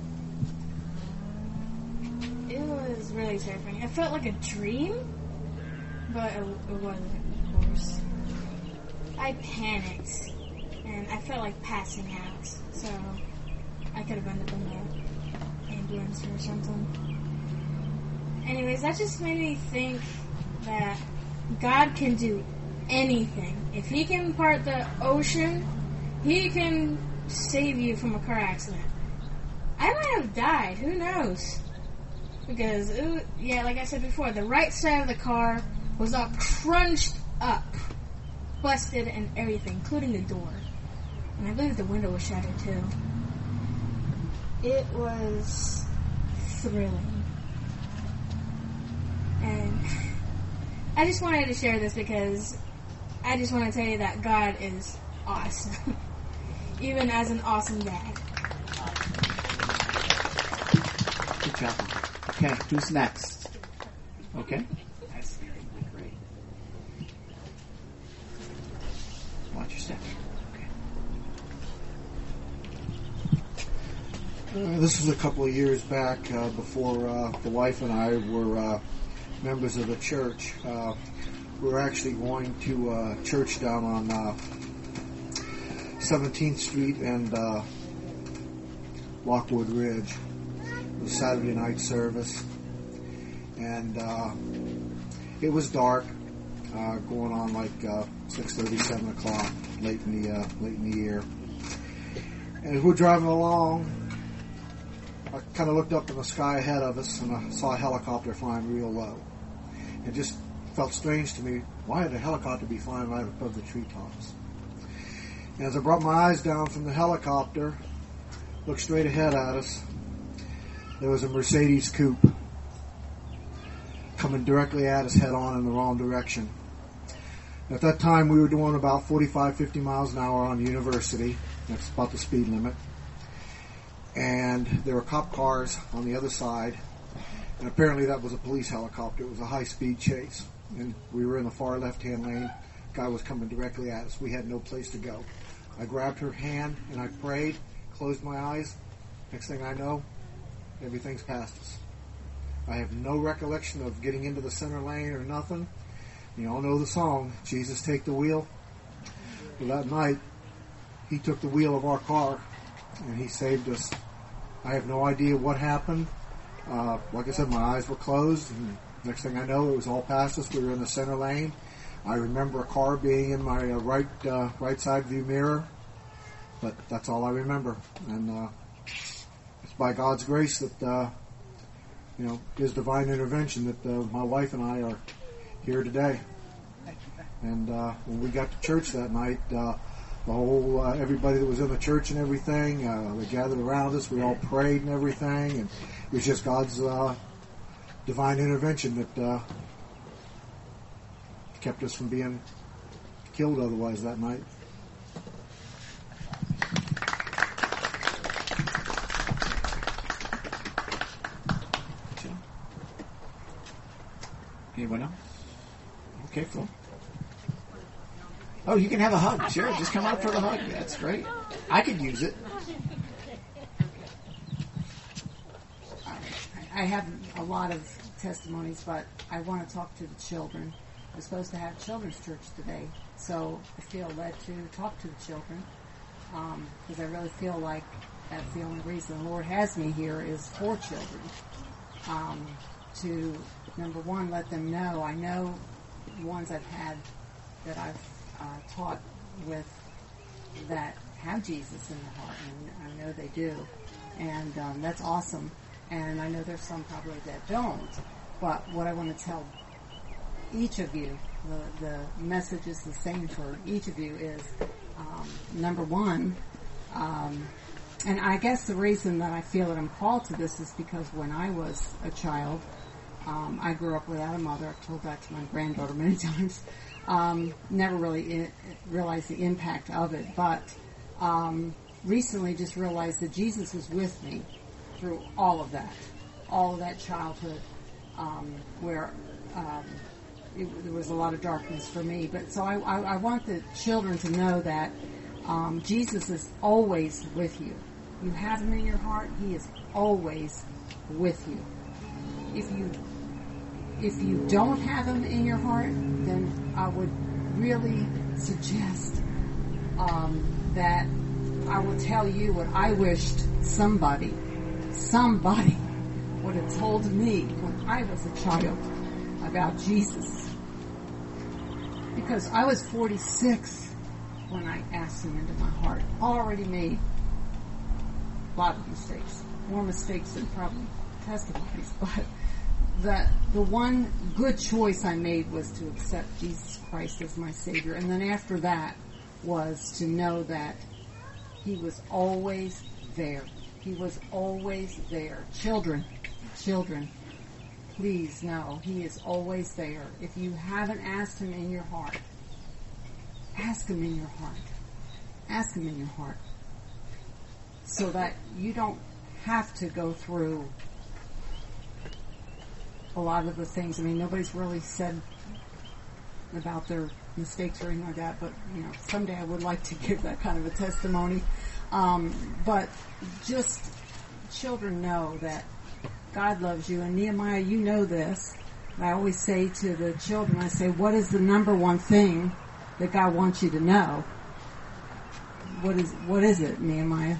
it was really terrifying. It felt like a dream, but it, it wasn't, of course. I panicked, and like passing out, so I could have ended up in the ambulance or something. Anyways, that just made me think that God can do anything. If He can part the ocean, He can save you from a car accident. I might have died, who knows? Because, it, was- yeah, like I said before, the right side of the car was all crunched up, busted and everything, including the door. And I believe the window was shattered too. It was thrilling. And I just wanted to share this because I just want to tell you that God is awesome. Even as an awesome dad. Good job. Okay, who's next? Okay. That's great. Watch your step. Uh, this was a couple of years back uh, before uh, the wife and I were uh, members of the church. Uh, we were actually going to uh, church down on uh, seventeenth Street and uh, Lockwood Ridge. It was Saturday night service, and uh, it was dark, uh, going on like uh, six thirty, seven o'clock, late in the uh, late in the year. And as we're driving along, I kind of looked up in the sky ahead of us, and I saw a helicopter flying real low. It just felt strange to me. Why would a helicopter be flying right above the treetops? And as I brought my eyes down from the helicopter, looked straight ahead at us, there was a Mercedes coupe coming directly at us head on in the wrong direction. At that time, we were doing about forty-five, fifty miles an hour on University. That's about the speed limit. And there were cop cars on the other side, and apparently that was a police helicopter. It was a high-speed chase, and we were in the far left-hand lane. Guy was coming directly at us. We had no place to go. I grabbed her hand, and I prayed, closed my eyes. Next thing I know, everything's past us. I have no recollection of getting into the center lane or nothing. You all know the song, Jesus Take the Wheel. Well, that night, He took the wheel of our car, and He saved us. I have no idea what happened. Uh, like I said, my eyes were closed, and next thing I know, it was all past us. We were in the center lane. I remember a car being in my uh, right uh, right side view mirror, but that's all I remember. And uh, it's by God's grace that, uh, you know, His divine intervention that uh, my wife and I are here today. And uh, when we got to church that night, uh, the whole, uh, everybody that was in the church and everything, uh, they gathered around us. We all prayed and everything, and it was just God's uh, divine intervention that uh, kept us from being killed otherwise that night. Anyone else? Okay, Phil. Oh, you can have a hug. Sure, just come out for the hug. That's great. I could use it. I have a lot of testimonies, but I want to talk to the children. We're supposed to have children's church today, so I feel led to talk to the children because um, I really feel like that's the only reason the Lord has me here is for children. Um, to, number one, let them know. I know ones I've had that I've uh, taught with that have Jesus in their heart, and I know they do. And um, that's awesome. And I know there's some probably that don't. But what I want to tell each of you, the, the message is the same for each of you, is um, number one, um, and I guess the reason that I feel that I'm called to this is because when I was a child, um, I grew up without a mother. I've told that to my granddaughter many times. Um, never really I- realized the impact of it, but um, recently just realized that Jesus was with me through all of that, all of that childhood, um, where um, it, there was a lot of darkness for me. But so I, I, I want the children to know that um, Jesus is always with you. You have Him in your heart; He is always with you. If you if you don't have Him in your heart, then I would really suggest um, that I will tell you what I wished somebody, somebody would have told me when I was a child about Jesus. Because I was forty-six when I asked him into my heart. Already made a lot of mistakes. More mistakes than probably testimonies. But the, the one good choice I made was to accept Jesus Christ as my Savior. And then after that was to know that he was always there. He was always there. Children, children, please know he is always there. If you haven't asked him in your heart, ask him in your heart. Ask him in your heart. So that you don't have to go through a lot of the things. I mean, nobody's really said about their mistakes or anything like that, but, you know, someday I would like to give that kind of a testimony. Um, but just children know that God loves you. And Nehemiah, you know this. I always say to the children, I say, what is the number one thing that God wants you to know? What is what is it, Nehemiah?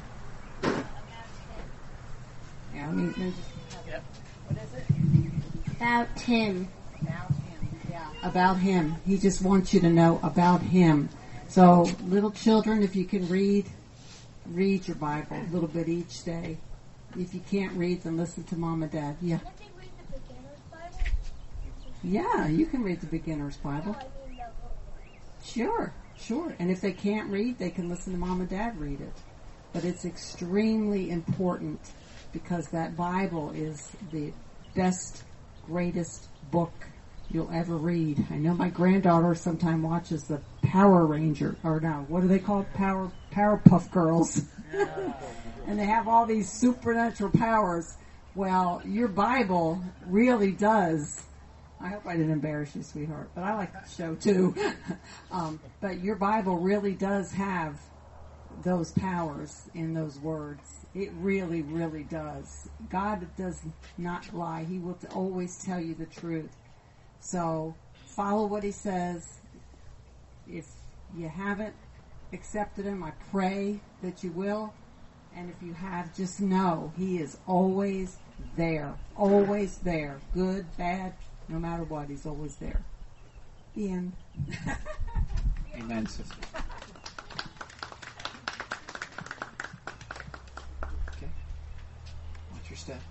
Yeah, I mean, Yep. What is it? About him. About him, yeah. About him. He just wants you to know about him. So, little children, if you can read, read your Bible a little bit each day. If you can't read, then listen to Mom and Dad. Yeah. Can they read the beginner's Bible? Yeah, you can read the beginner's Bible. No, I mean the little ones. Sure, sure. And if they can't read, they can listen to Mom and Dad read it. But it's extremely important because that Bible is the best, greatest book you'll ever read. I know my granddaughter sometimes watches the Power Ranger, or no, what are they called? Power Powerpuff Girls. And they have all these supernatural powers. Well, your Bible really does. I hope I didn't embarrass you, sweetheart, but I like the show too. um, but your Bible really does have those powers in those words. It really, really does. God does not lie. He will always tell you the truth. So follow what he says. If you haven't accepted him, I pray that you will. And if you have, just know he is always there. Always there. Good, bad, no matter what, he's always there. The end. Amen, sister. Okay. Watch your step.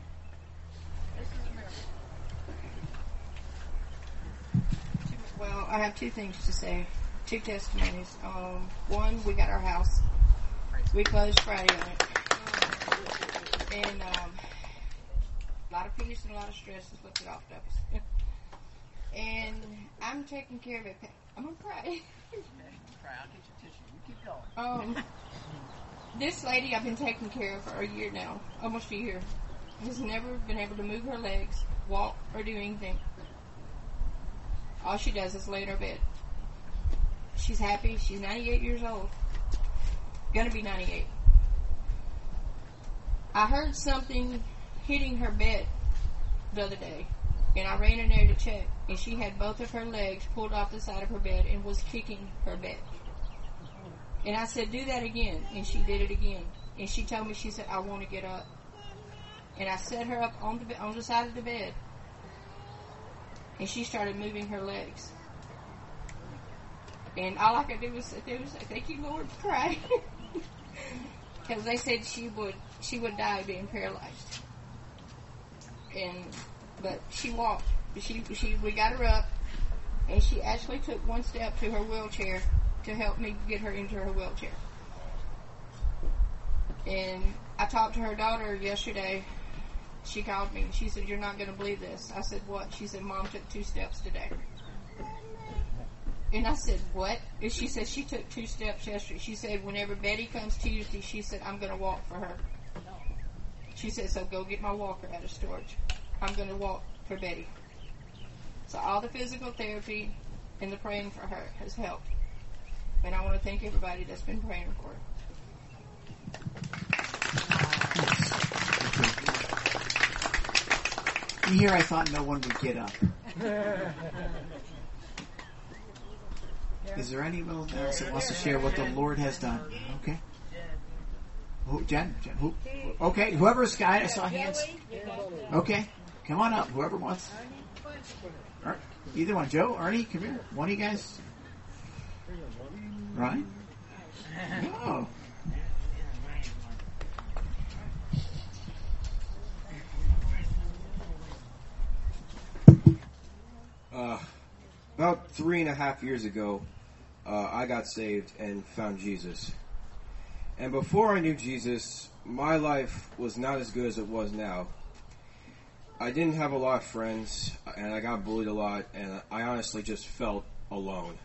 Well, I have two things to say. Two testimonies. Um, one, we got our house. We closed Friday on it. And um, a lot of peace and a lot of stress is what it off to us. And I'm taking care of it. I'm going to pray. Cry, I'll get your tissue. You keep going. Um, this lady I've been taking care of for a year now, almost a year, has never been able to move her legs, walk, or do anything. All she does is lay in her bed. She's happy. She's ninety-eight years old. Gonna be ninety-eight. I heard something hitting her bed the other day, and I ran in there to check, and she had both of her legs pulled off the side of her bed and was kicking her bed. And I said, do that again, and she did it again. And she told me, she said, I want to get up. And I set her up on the on the side of the bed, and she started moving her legs. And all I could do was sit there and say, thank you, Lord, pray. Because they said she would she would die being paralyzed. And but she walked. She she we got her up, and she actually took one step to her wheelchair to help me get her into her wheelchair. And I talked to her daughter yesterday. She called me. She said, you're not going to believe this. I said, what? She said, Mom took two steps today. And I said, what? And she said she took two steps yesterday. She said, whenever Betty comes Tuesday, she said, I'm going to walk for her. She said, so go get my walker out of storage. I'm going to walk for Betty. So all the physical therapy and the praying for her has helped. And I want to thank everybody that's been praying for her. And here I thought no one would get up. Is there anyone else that wants to share what the Lord has done? Okay. who, Jen? Jen who? Okay, whoever's got it, I saw hands. Okay, come on up. Whoever wants. Er, either one. Joe, Ernie, come here. One of you guys. Right? Oh. Uh, about three and a half years ago, uh, I got saved and found Jesus. And before I knew Jesus, my life was not as good as it was now. I didn't have a lot of friends, and I got bullied a lot, and I honestly just felt alone.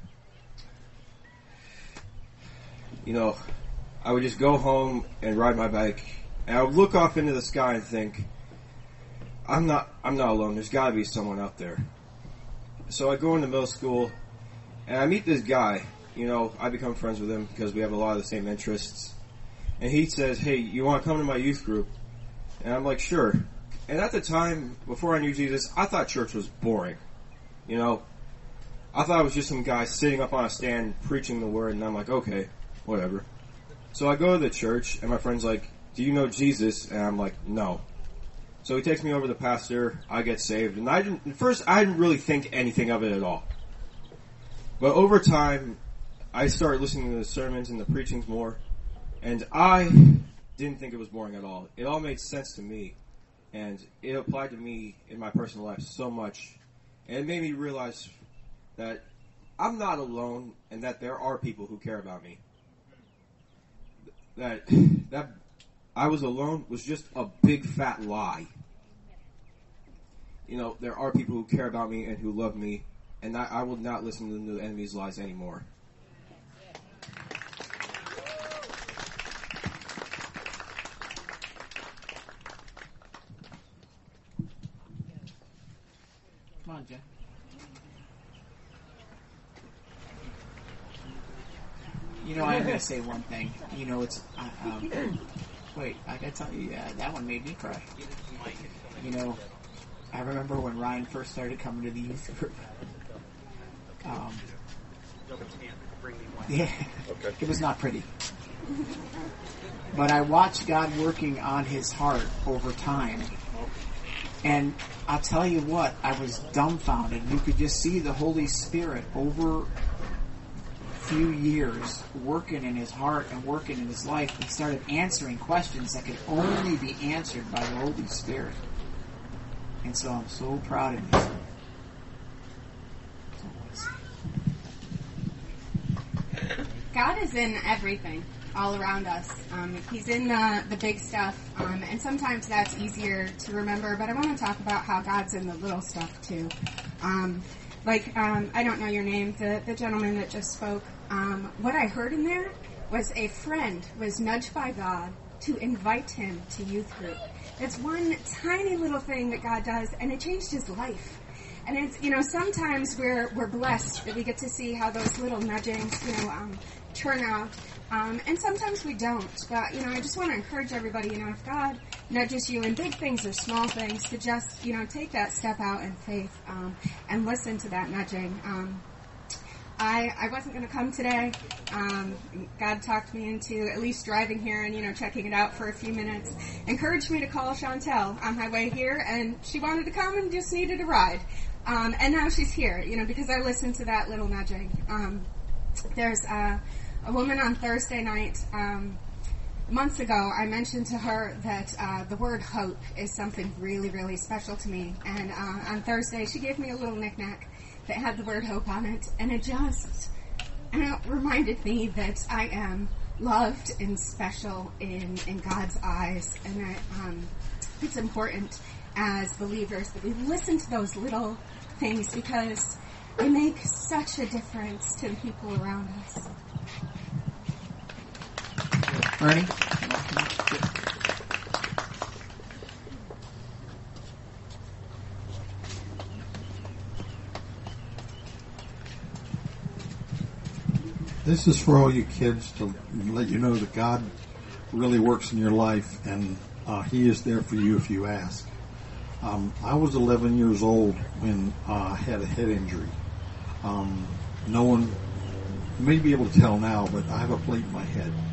You know, I would just go home and ride my bike, and I would look off into the sky and think, I'm not, I'm not alone. There's got to be someone out there. So I go into middle school, and I meet this guy. You know, I become friends with him because we have a lot of the same interests. And he says, hey, you want to come to my youth group? And I'm like, sure. And at the time, before I knew Jesus, I thought church was boring. You know, I thought it was just some guy sitting up on a stand preaching the word, and I'm like, okay, whatever. So I go to the church, and my friend's like, do you know Jesus? And I'm like, no. So he takes me over to the pastor, I get saved, and I didn't, at first I didn't really think anything of it at all. But over time, I started listening to the sermons and the preachings more, and I didn't think it was boring at all. It all made sense to me, and it applied to me in my personal life so much, and it made me realize that I'm not alone, and that there are people who care about me. That, that I was alone was just a big fat lie. You know, there are people who care about me and who love me, and I, I will not listen to the enemy's lies anymore. Come on, Jen. You know, I'm going to say one thing. You know, it's... Uh, um, wait, I got to tell you, uh, that one made me cry. You know... I remember when Ryan first started coming to the youth group. Um, yeah, okay. It was not pretty. But I watched God working on his heart over time. And I'll tell you what, I was dumbfounded. You could just see the Holy Spirit over a few years working in his heart and working in his life. He started answering questions that could only be answered by the Holy Spirit. And so I'm so proud of you. God is in everything, all around us. Um, he's in the, the big stuff, um, and sometimes that's easier to remember, but I want to talk about how God's in the little stuff, too. Um, like, um, I don't know your name, the, the gentleman that just spoke. Um, what I heard in there was a friend was nudged by God to invite him to youth group. It's one tiny little thing that God does, and it changed his life. And it's, you know, sometimes we're we're blessed that we get to see how those little nudgings, you know, um, turn out. Um, and sometimes we don't. But, you know, I just want to encourage everybody, you know, if God nudges you in big things or small things, to just, you know, take that step out in faith um, and listen to that nudging. Um, I, I wasn't going to come today. Um, God talked me into at least driving here and, you know, checking it out for a few minutes. Encouraged me to call Chantel on my way here, and she wanted to come and just needed a ride. Um, and now she's here, you know, because I listened to that little nudging. Um, there's uh, a woman on Thursday night, um, months ago, I mentioned to her that uh, the word hope is something really, really special to me. And uh, on Thursday, she gave me a little knick-knack that had the word hope on it, and it just and it reminded me that I am loved and special in, in God's eyes, and that um, it's important as believers that we listen to those little things because they make such a difference to the people around us. Ernie? This is for all you kids to let you know that God really works in your life, and uh, He is there for you if you ask. Um, I was eleven years old when uh, I had a head injury. Um, no one may be able to tell now, but I have a plate in my head.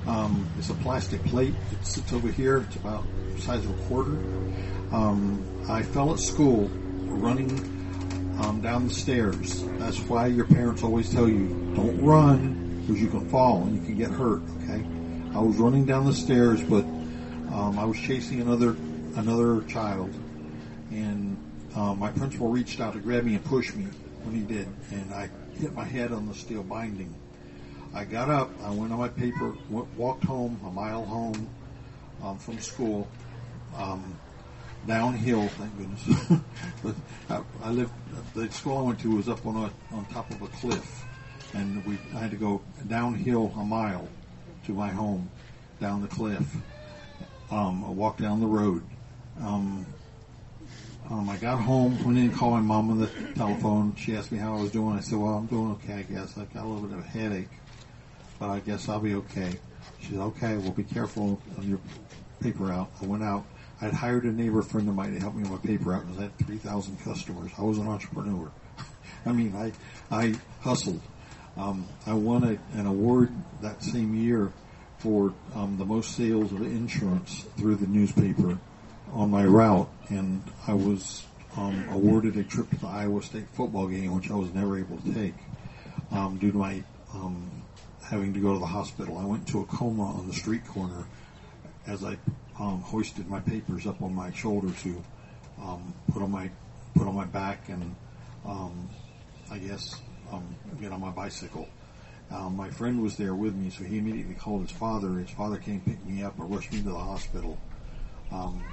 Um, it's a plastic plate. It sits over here. It's about the size of a quarter. Um, I fell at school running um, down the stairs. That's why your parents always tell you, don't run, because you can fall and you can get hurt, okay? I was running down the stairs, but um, I was chasing another another child, and uh, my principal reached out to grab me and push me when he did, and I hit my head on the steel binding. I got up, I went on my paper, went, walked home, a mile home um, from school, um, downhill, thank goodness. But I, I lived, the school I went to was up on a, on top of a cliff, and we I had to go downhill a mile to my home, down the cliff. Um, I walked down the road. Um, um, I got home, went in and called my mom on the telephone. She asked me how I was doing. I said, well, I'm doing okay, I guess. I got a little bit of a headache, but I guess I'll be okay. She said, okay, well, be careful of your paper out. I went out. I'd hired a neighbor friend of mine to help me with my paper out because I had three thousand customers. I was an entrepreneur. I mean, I I hustled. Um, I won a, an award that same year for um, the most sales of insurance through the newspaper on my route, and I was um, awarded a trip to the Iowa State football game, which I was never able to take um, due to my um, having to go to the hospital. I went to a coma on the street corner as I um, hoisted my papers up on my shoulder to um, put on my put on my back and um, I guess um, get on my bicycle. Um, my friend was there with me, so he immediately called his father. His father came pick me up and rushed me to the hospital. Um,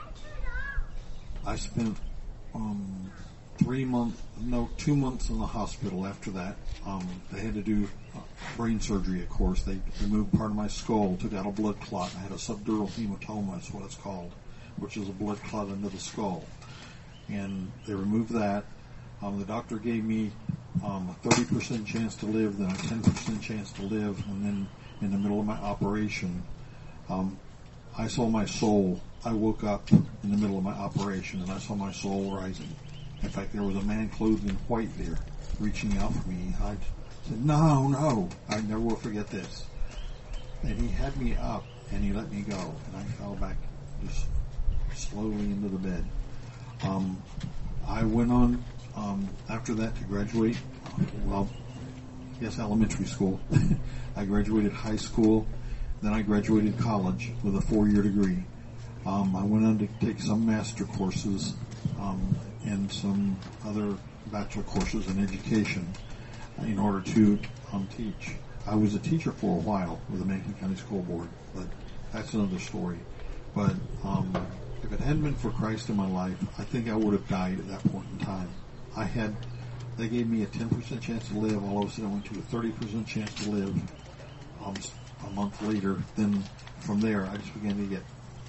I spent um, three months, no, two months in the hospital after that. Um, they had to do uh, brain surgery, of course. They removed part of my skull, took out a blood clot. I had a subdural hematoma, that's what it's called, which is a blood clot under the skull. And they removed that. Um, the doctor gave me um, a thirty percent chance to live, then a ten percent chance to live, and then in the middle of my operation, um, I saw my soul. I woke up in the middle of my operation, and I saw my soul rising. In fact, there was a man clothed in white there, reaching out for me. I said, no, no, I never will forget this. And he had me up, and he let me go, and I fell back just slowly into the bed. Um, I went on Um, after that to graduate, well, yes, elementary school. I graduated high school, then I graduated college with a four-year degree. Um, I went on to take some master courses um, and some other bachelor courses in education in order to um, teach. I was a teacher for a while with the Macon County School Board, but that's another story. But um, if it hadn't been for Christ in my life, I think I would have died at that point in time. I had, they gave me a ten percent chance to live. All of a sudden I went to a thirty percent chance to live um, a month later. Then from there I just began to get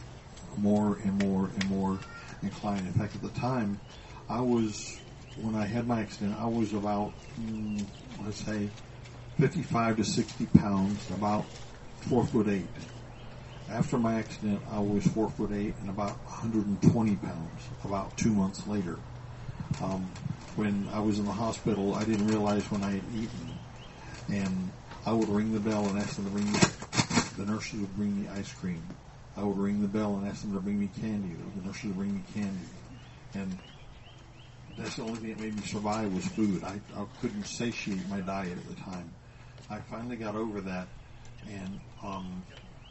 more and more and more inclined. In fact, at the time, I was, when I had my accident, I was about, mm, let's say, fifty-five to sixty pounds, about four foot eight. After my accident, I was four foot eight and about one hundred twenty pounds, about two months later. Um, when I was in the hospital, I didn't realize when I had eaten, and I would ring the bell and ask them to bring me, the nurses would bring me ice cream. I would ring the bell and ask them to bring me candy. The nurses would bring me candy. And that's the only thing that made me survive was food. I, I couldn't satiate my diet at the time. I finally got over that, and um,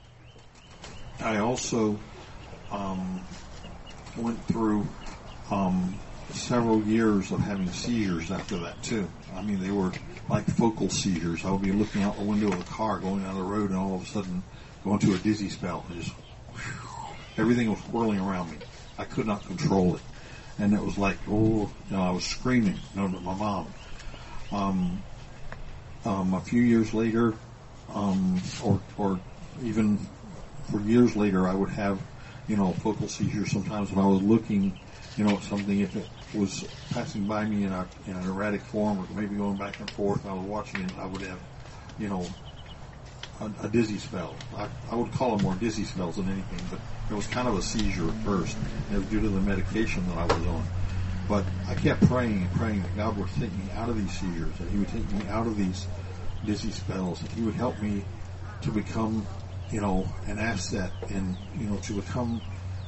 I also um, went through um, several years of having seizures after that too. I mean, they were like focal seizures. I would be looking out the window of the car going down the road, and all of a sudden go into a dizzy spell. And just whew, everything was whirling around me. I could not control it, and it was like, oh, you know, I was screaming, you know, to my mom. Um, um, a few years later, um, or or even for years later, I would have, you know, focal seizures sometimes when I was looking, you know, at something, if it was passing by me in, a, in an erratic form or maybe going back and forth, I was watching it, I would have, you know, a, a dizzy spell. I, I would call them more dizzy spells than anything, but it was kind of a seizure at first. It was due to the medication that I was on. But I kept praying and praying that God would take me out of these seizures, that He would take me out of these dizzy spells, that He would help me to become you know, an asset and, you know, to become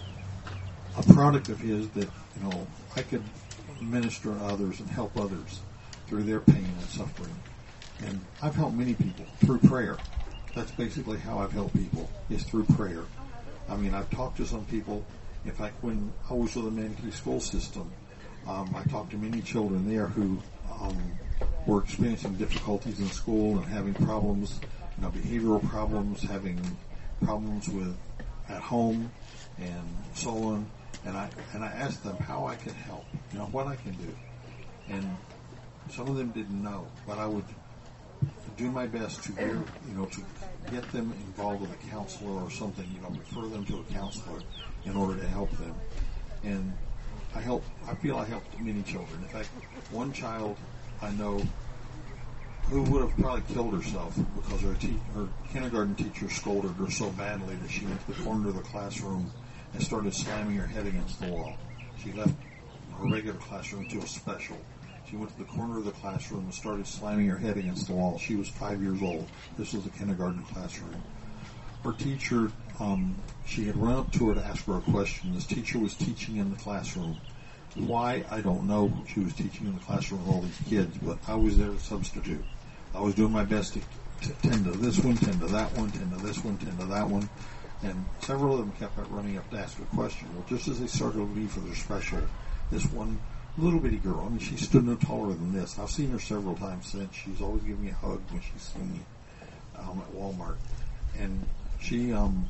a product of his that, you know, I could minister to others and help others through their pain and suffering. And I've helped many people through prayer. That's basically how I've helped people, is through prayer. I mean, I've talked to some people. In fact, when I was with the Manatee school system, um, I talked to many children there who um, were experiencing difficulties in school and having problems, you know, behavioral problems, having problems with at home, and so on. And I and I asked them how I could help, you know, what I can do. And some of them didn't know, but I would do my best to get, you know, to get them involved with a counselor or something, you know, refer them to a counselor in order to help them. And I help, I feel I helped many children. In fact, one child I know who would have probably killed herself because her, te- her kindergarten teacher scolded her so badly that she went to the corner of the classroom and started slamming her head against the wall. She left her regular classroom to a special. She went to the corner of the classroom and started slamming her head against the wall. She was five years old. This was a kindergarten classroom. Her teacher, um, she had run up to her to ask her a question. This teacher was teaching in the classroom. Why, I don't know. She was teaching in the classroom with all these kids, but I was there to substitute. I was doing my best to, to tend to this one, tend to that one, tend to this one, tend to that one. And several of them kept running up to ask a question. Well, just as they started to leave for their special, this one little bitty girl, I mean, she stood no taller than this. I've seen her several times since. She's always giving me a hug when she's seen me um, at Walmart. And she um,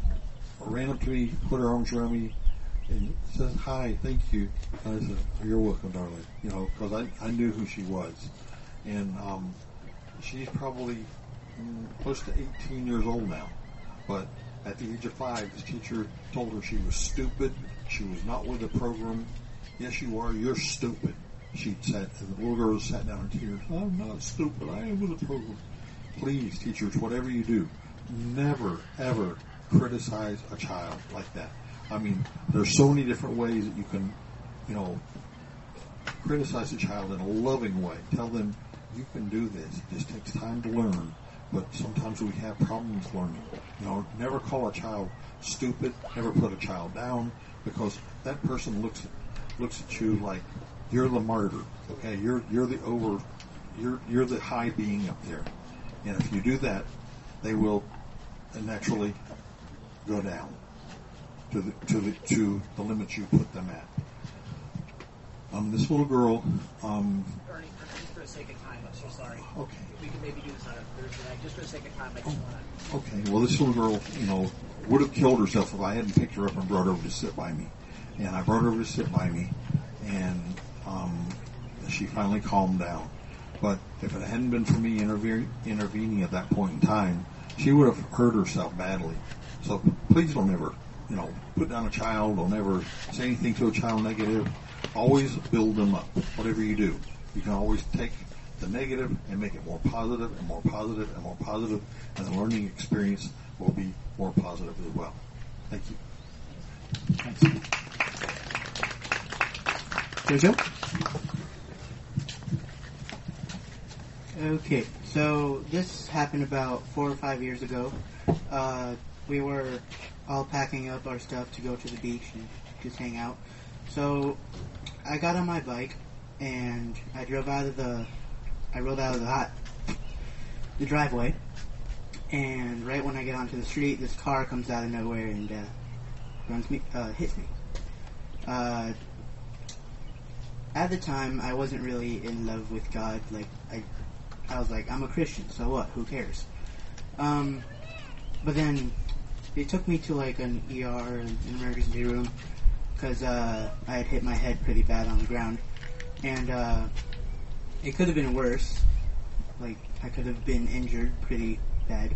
ran up to me, put her arms around me, and said, "Hi, thank you." I said, "You're welcome, darling." You know, because I, I knew who she was. And um, she's probably mm, close to eighteen years old now. But at the age of five, the teacher told her she was stupid. She was not with the program. "Yes, you are. You're stupid." She said, and the little girl sat down in tears. "I'm not stupid. I am with the program." Please, teachers, whatever you do, never, ever criticize a child like that. I mean, there's so many different ways that you can, you know, criticize a child in a loving way. Tell them, you can do this. It just takes time to learn. But sometimes we have problems learning. You know, never call a child stupid. Never put a child down, because that person looks at, looks at you like you're the martyr. Okay, you're you're the over, you're you're the high being up there. And if you do that, they will naturally go down to the to the to the limits you put them at. Um, this little girl. Um, Ernie, just for the sake of time, I'm so sorry. Okay. We can maybe do this on a Thursday night. Just for the sake of time, I just Oh, want to. Okay, well, this little girl, you know, would have killed herself if I hadn't picked her up and brought her over to sit by me. And I brought her over to sit by me, and um, she finally calmed down. But if it hadn't been for me interve- intervening at that point in time, she would have hurt herself badly. So please don't ever, you know, put down a child. Don't ever say anything to a child negative. Always build them up, whatever you do. You can always take the negative and make it more positive and more positive and more positive, and the learning experience will be more positive as well. Thank you. Thanks. Jojo? Okay, so this happened about four or five years ago. Uh, we were all packing up our stuff to go to the beach and just hang out. So I got on my bike and I drove out of the, I rode out of the hot, the driveway. And right when I get onto the street, this car comes out of nowhere and uh, runs me, uh, hits me. Uh, at the time, I wasn't really in love with God. Like I. I was like, I'm a Christian, so what? Who cares? Um, but then they took me to like an E R, an emergency room, because uh, I had hit my head pretty bad on the ground, and uh, it could have been worse. Like I could have been injured pretty bad.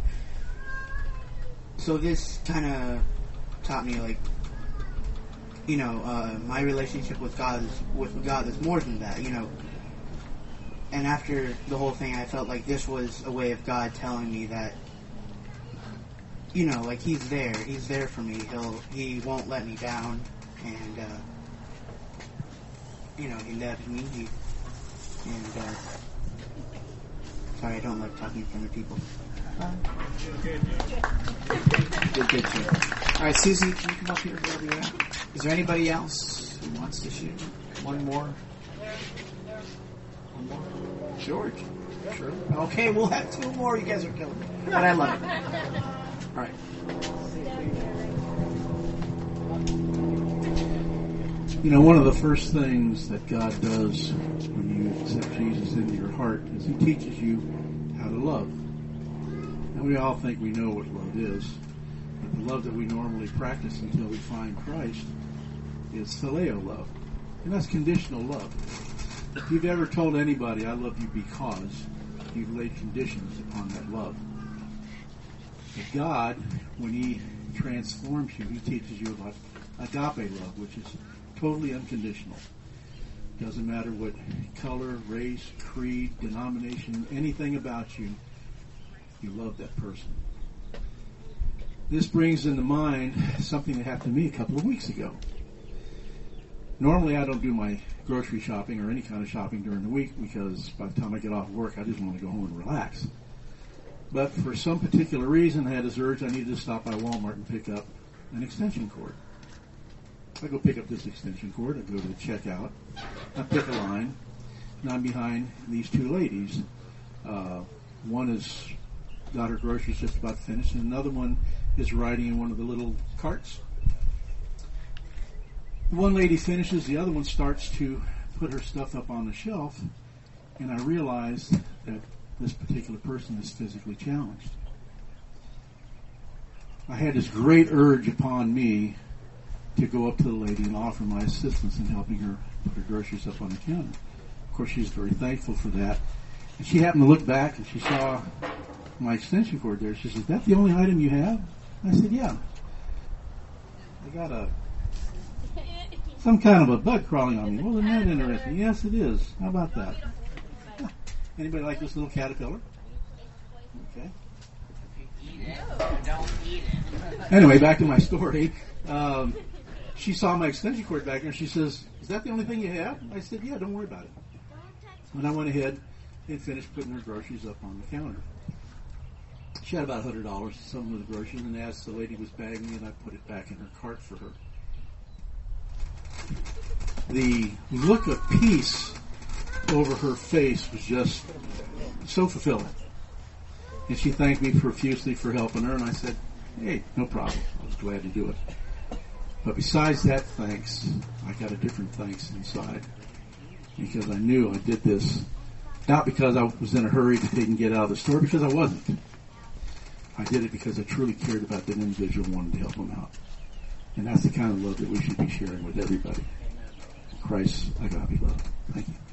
So this kind of taught me, like, you know, uh, my relationship with God is with God is more than that, you know. And after the whole thing, I felt like this was a way of God telling me that, you know, like He's there. He's there for me. He'll, He won't let me down. And, uh, you know, He loves me. He, and, uh, sorry, I don't like talking in front of people. Good, good, Jim. All right, Susie, can you come up here wherever you're at? Is there anybody else who wants to share? One more? One more? George? Sure. Okay, we'll have two more. You guys are killing me. But I love it. All right. You know, one of the first things that God does when you accept Jesus into your heart is He teaches you how to love. And we all think we know what love is, but the love that we normally practice until we find Christ is phileo love. And that's conditional love. If you've ever told anybody, I love you because, you've laid conditions upon that love. But God, when He transforms you, He teaches you about agape love, which is totally unconditional. Doesn't matter what color, race, creed, denomination, anything about you, you love that person. This brings into mind something that happened to me a couple of weeks ago. Normally I don't do my grocery shopping or any kind of shopping during the week because by the time I get off work I just want to go home and relax. But for some particular reason I had this urge I needed to stop by Walmart and pick up an extension cord. I go pick up this extension cord, I go to the checkout, I pick a line, and I'm behind these two ladies. Uh, one has got her groceries just about finished, and another one is riding in one of the little carts. One lady finishes, the other one starts to put her stuff up on the shelf, and I realize that this particular person is physically challenged. I had this great urge upon me to go up to the lady and offer my assistance in helping her put her groceries up on the counter. Of course, she was very thankful for that. And she happened to look back and she saw my extension cord there. She said, "Is that the only item you have?" I said, "Yeah. I got a some kind of a bug crawling on me." "Well, isn't that interesting?" "Yes, it is. How about that?" Anybody like this little caterpillar? Okay. Don't eat it. Anyway, back to my story. Um, she saw my extension cord back there and she says, "Is that the only thing you have?" I said, "Yeah, don't worry about it." And I went ahead and finished putting her groceries up on the counter. She had about one hundred dollars to some of the groceries, and as the lady was bagging it, I put it back in her cart for her. The look of peace over her face was just so fulfilling. And she thanked me profusely for helping her, and I said, "Hey, no problem. I was glad to do it." But besides that thanks, I got a different thanks inside. Because I knew I did this, not because I was in a hurry to take and get out of the store, because I wasn't. I did it because I truly cared about that individual and wanted to help them out. And that's the kind of love that we should be sharing with everybody. Christ's agape love. Thank you.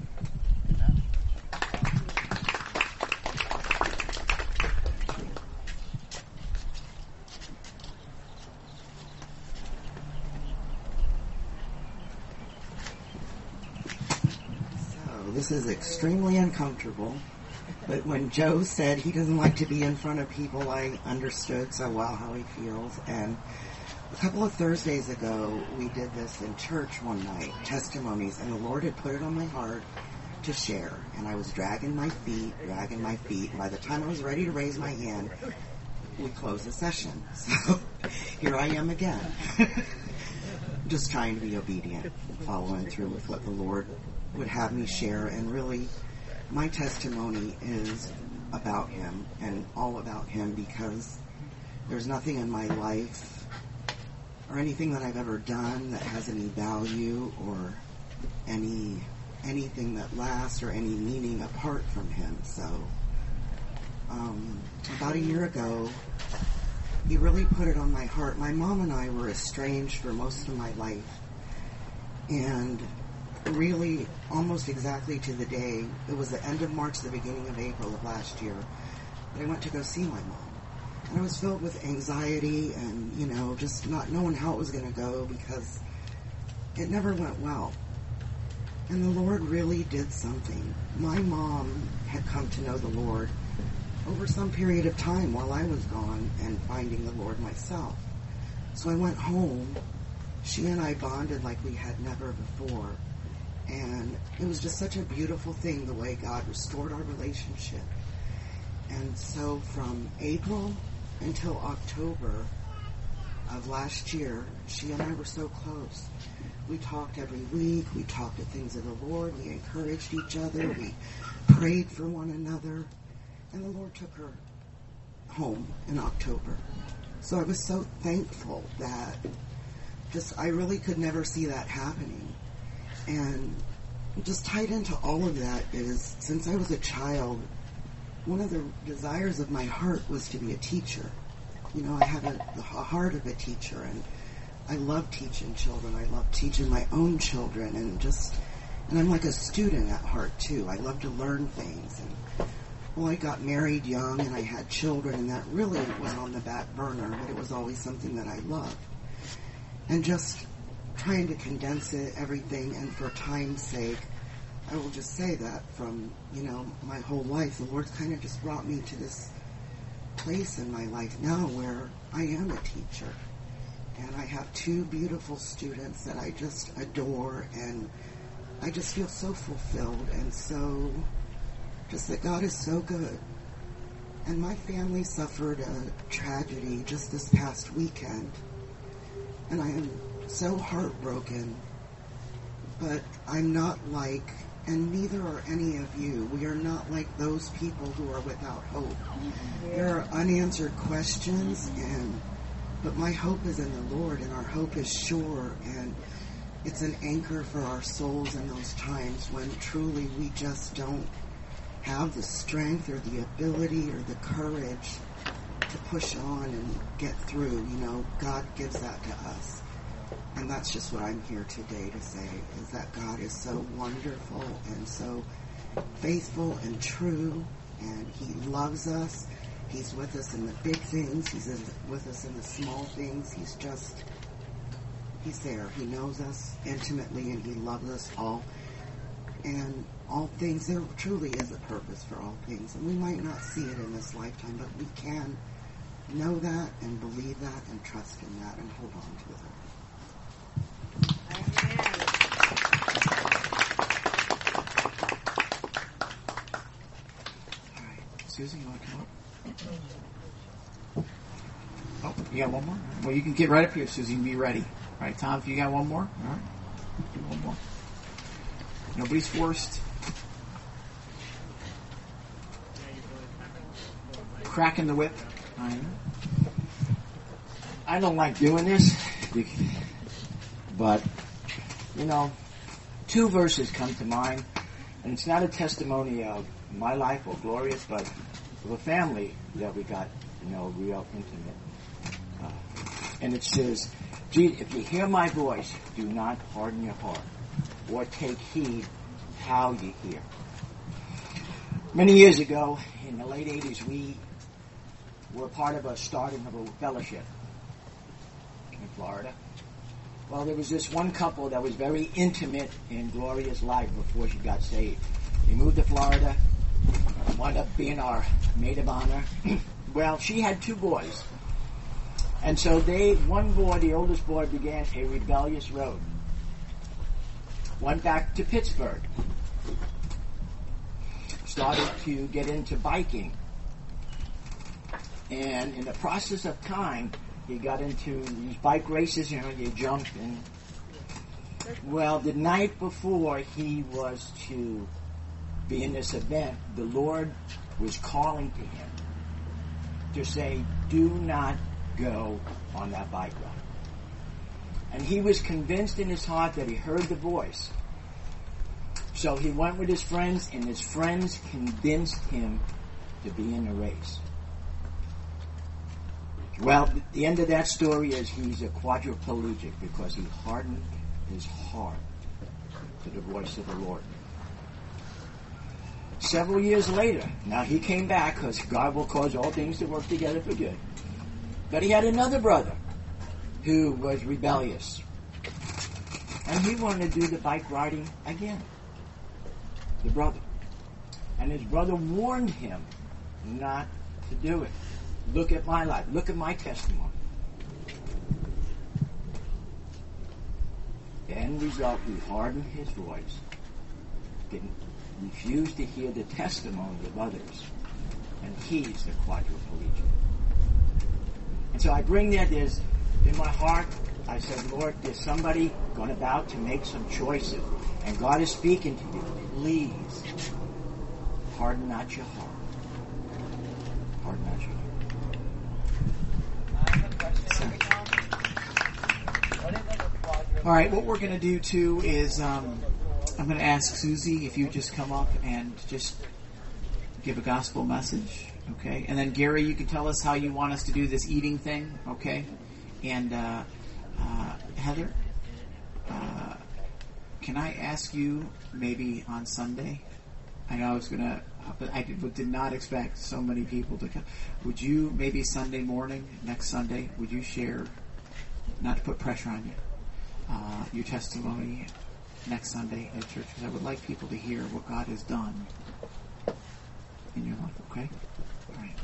This is extremely uncomfortable, but when Joe said he doesn't like to be in front of people, I understood so well how he feels. And a couple of Thursdays ago, we did this in church one night, testimonies, and the Lord had put it on my heart to share. And I was dragging my feet, dragging my feet. And by the time I was ready to raise my hand, we closed the session. So here I am again, just trying to be obedient, following through with what the Lord would have me share. And really my testimony is about Him and all about Him, because there's nothing in my life or anything that I've ever done that has any value or any anything that lasts or any meaning apart from Him. So um, about a year ago, He really put it on my heart. My mom and I were estranged for most of my life, and really almost exactly to the day, it was the end of March, the beginning of April of last year, that I went to go see my mom. And I was filled with anxiety and, you know, just not knowing how it was going to go, because it never went well. And the Lord really did something. My mom had come to know the Lord over some period of time while I was gone and finding the Lord myself. So I went home. She and I bonded like we had never before. And it was just such a beautiful thing, the way God restored our relationship. And so from April until October of last year, she and I were so close. We talked every week. We talked at things of the Lord. We encouraged each other. We prayed for one another. And the Lord took her home in October. So I was so thankful that just I really could never see that happening. And just tied into all of that is, since I was a child, one of the desires of my heart was to be a teacher. You know, I have a, a heart of a teacher, and I love teaching children. I love teaching my own children, and just, and I'm like a student at heart too. I love to learn things. And well, I got married young, and I had children, and that really was on the back burner, but it was always something that I loved. And just trying to condense it, everything, and for time's sake, I will just say that from, you know, my whole life, the Lord's kind of just brought me to this place in my life now where I am a teacher. And I have two beautiful students that I just adore, and I just feel so fulfilled, and so, just that God is so good. And my family suffered a tragedy just this past weekend, and I am so heartbroken, but I'm not like, and neither are any of you, we are not like those people who are without hope. There are unanswered questions, and but my hope is in the Lord, and our hope is sure, and it's an anchor for our souls in those times when truly we just don't have the strength or the ability or the courage to push on and get through. You know, God gives that to us. And that's just what I'm here today to say, is that God is so wonderful and so faithful and true, and He loves us. He's with us in the big things. He's in, with us in the small things. He's just, He's there. He knows us intimately, and He loves us all. And all things, there truly is a purpose for all things. And we might not see it in this lifetime, but we can know that and believe that and trust in that and hold on to that. All right, Susie, you want to come up? Oh, you got one more? Well, you can get right up here, Susie, and be ready. All right, Tom, if you got one more, all right, do one more. Nobody's forced. Cracking the whip. I know. I don't like doing this, but, you know, two verses come to mind, and it's not a testimony of my life or Gloria's, but of a family that we got, you know, real intimate. Uh, and it says, if you hear my voice, do not harden your heart, or take heed how you hear. Many years ago, in the late eighties, we were part of a starting of a fellowship in Florida. Well, there was this one couple that was very intimate in Gloria's life before she got saved. They moved to Florida, wound up being our maid of honor. Well, she had two boys. And so they, one boy, the oldest boy, began a rebellious road. Went back to Pittsburgh. Started to get into biking. And in the process of time, he got into these bike races, you know, you jump and... Well, the night before he was to be in this event, the Lord was calling to him to say, do not go on that bike ride. And he was convinced in his heart that he heard the voice. So he went with his friends, and his friends convinced him to be in the race. Well, the end of that story is he's a quadriplegic because he hardened his heart to the voice of the Lord. Several years later, now he came back because God will cause all things to work together for good. But he had another brother who was rebellious. And he wanted to do the bike riding again. The brother. And his brother warned him not to do it. Look at my life. Look at my testimony. The end result, he hardened his voice, didn't refuse to hear the testimony of others, and he's the quadriplegic. And so I bring that as in my heart. I said, Lord, there's somebody going about to make some choices, and God is speaking to you. Please, harden not your heart. Harden not your heart. All right, what we're going to do, too, is um, I'm going to ask Susie if you just come up and just give a gospel message, okay? And then, Gary, you can tell us how you want us to do this eating thing, okay? And uh, uh, Heather, uh, can I ask you maybe on Sunday? I know I was going to, but I did, did not expect so many people to come. Would you, maybe Sunday morning, next Sunday, would you share, not to put pressure on you, uh, your testimony next Sunday at church? Because I would like people to hear what God has done in your life, okay? All right.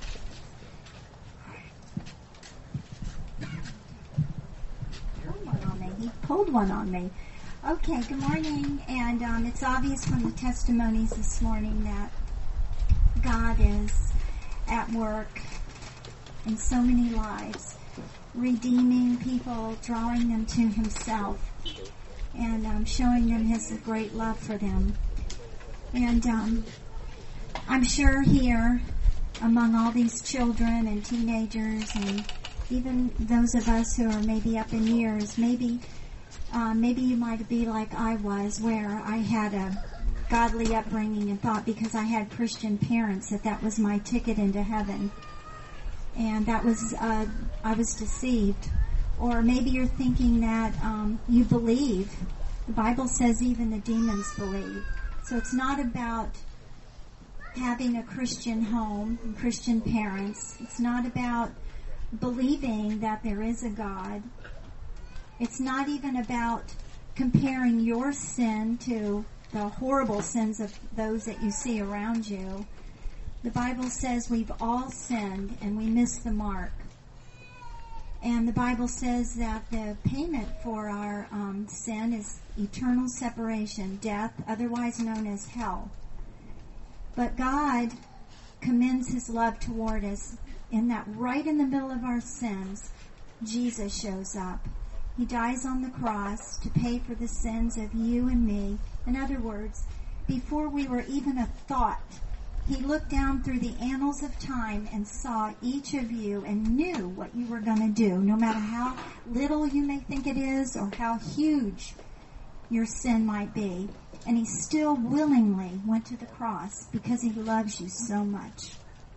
Pulled one on me. He pulled one on me. Okay, good morning. And um, it's obvious from the testimonies this morning that God is at work in so many lives, redeeming people, drawing them to Himself, and um, showing them His great love for them. And um, I'm sure here, among all these children and teenagers and even those of us who are maybe up in years, maybe uh, maybe you might be like I was, where I had a godly upbringing and thought because I had Christian parents that that was my ticket into heaven. And that was, uh, I was deceived. Or maybe you're thinking that um, you believe. The Bible says even the demons believe. So it's not about having a Christian home and Christian parents. It's not about believing that there is a God. It's not even about comparing your sin to the horrible sins of those that you see around you. The Bible says we've all sinned and we miss the mark. And the Bible says that the payment for our um, sin is eternal separation, death, otherwise known as hell. But God commends His love toward us in that right in the middle of our sins, Jesus shows up. He dies on the cross to pay for the sins of you and me. In other words, before we were even a thought, He looked down through the annals of time and saw each of you and knew what you were going to do, no matter how little you may think it is or how huge your sin might be. And He still willingly went to the cross because He loves you so much.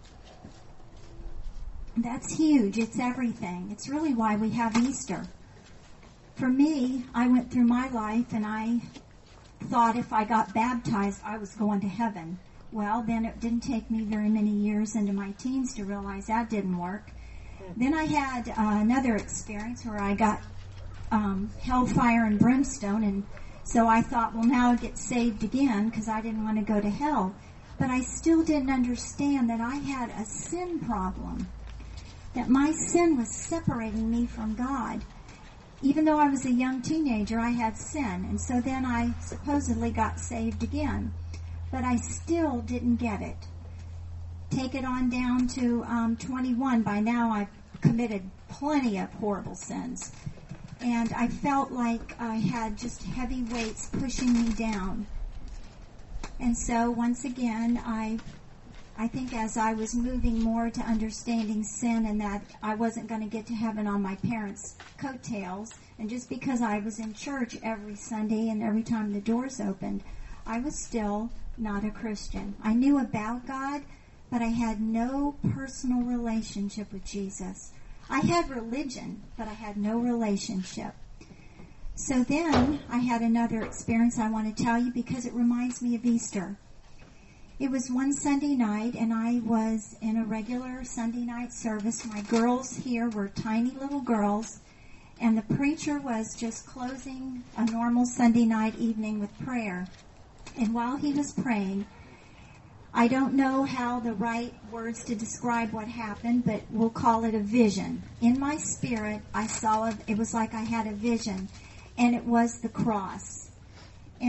That's huge. It's everything. It's really why we have Easter. For me, I went through my life and I thought if I got baptized, I was going to heaven. Well, then it didn't take me very many years into my teens to realize that didn't work. Then I had uh, another experience where I got um, hellfire and brimstone, and so I thought, well, now I'd get saved again because I didn't want to go to hell. But I still didn't understand that I had a sin problem, that my sin was separating me from God. Even though I was a young teenager, I had sin, and so then I supposedly got saved again. But I still didn't get it. Take it on down to um, twenty-one. By now I've committed plenty of horrible sins. And I felt like I had just heavy weights pushing me down. And so once again, I I think as I was moving more to understanding sin and that I wasn't going to get to heaven on my parents' coattails, and just because I was in church every Sunday and every time the doors opened, I was still not a Christian. I knew about God, but I had no personal relationship with Jesus. I had religion, but I had no relationship. So then I had another experience I want to tell you because it reminds me of Easter. It was one Sunday night, and I was in a regular Sunday night service. My girls here were tiny little girls, and the preacher was just closing a normal Sunday night evening with prayer. And while he was praying, I don't know how the right words to describe what happened, but we'll call it a vision. In my spirit, I saw, a, it was like I had a vision, and it was the cross. And it